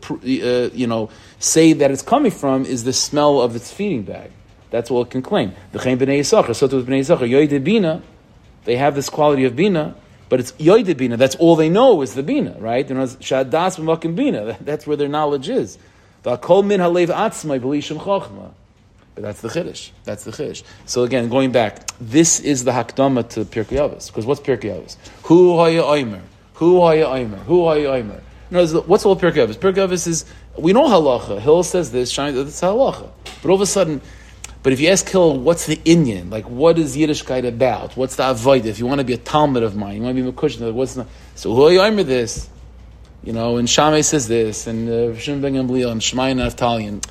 say that it's coming from is the smell of its feeding bag. That's all it can claim. The Chaim Bnei Yisachar, so to Bnei Yisachar, Yoyde Bina, they have this quality of Bina, but it's Yoyde Bina. That's all they know is the Bina, right? Shadas B'makim Bina. That's where their knowledge is. V'akol min halev atzmai b'lishim chachma. But that's the chiddush. That's the chiddush. So again, going back, this is the hakdama to Pirkei Avos. Because what's Pirkei Avos? Hu haya oimer. Hu haya oimer. Hu haya oimer. No, what's all Pirkei Avos? Pirkei Avos is, we know halacha. Hill says this, Shani, that's halacha. But all of a sudden, but if you ask Hill, what's the inyan? Like, what is Yiddishkeit about? What's the avodah? If you want to be a talmud of mine, you want to be Mekushn, what's the, so hu haya oimer this. And Shammai says this, and Shimon ben Gamliel, and Shemai and Naftali.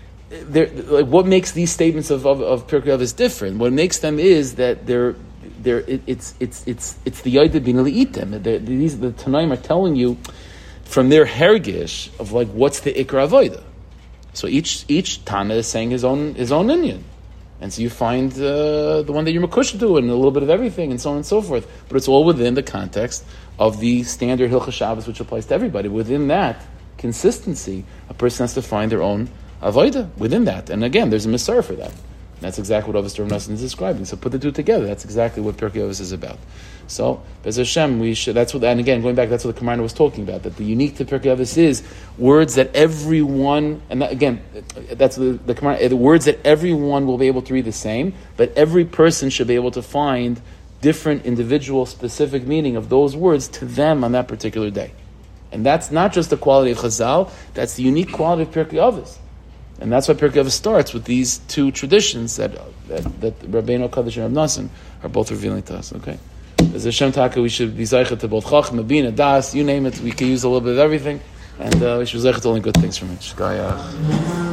What makes these statements of Pirkei Avos different? What makes them is that it's the Yodah Bina Li'item. The Tanaim are telling you from their hergish of like what's the Ikra Avodah. So each Tana is saying his own inyan. And so you find the one that you're Mekush to, and a little bit of everything, and so on and so forth. But it's all within the context of the standard Hilchah Shabbos, which applies to everybody. Within that consistency, a person has to find their own avodah within that. And again, there's a Messiah for that. That's exactly what Avos Rav Nosson is describing. So put the two together. That's exactly what Pirkei Avos is about. So, Bez Hashem, and again, going back, that's what the Kamarna was talking about, that the unique to Pirkei Avos is words that everyone, and that, again, that's the Kamarna, the words that everyone will be able to read the same, but every person should be able to find different individual specific meaning of those words to them on that particular day. And that's not just the quality of Chazal, that's the unique quality of Pirkei Avos. And that's why Pirkei Avos starts with these two traditions that Rabbeinu Kadosh and Rav Nosson are both revealing to us. Okay, as Hashem Taka, we should be zeicha to both Chachma, Bina, Das, you name it. We can use a little bit of everything, and we should be zeicha to only good things from it. Shkayach.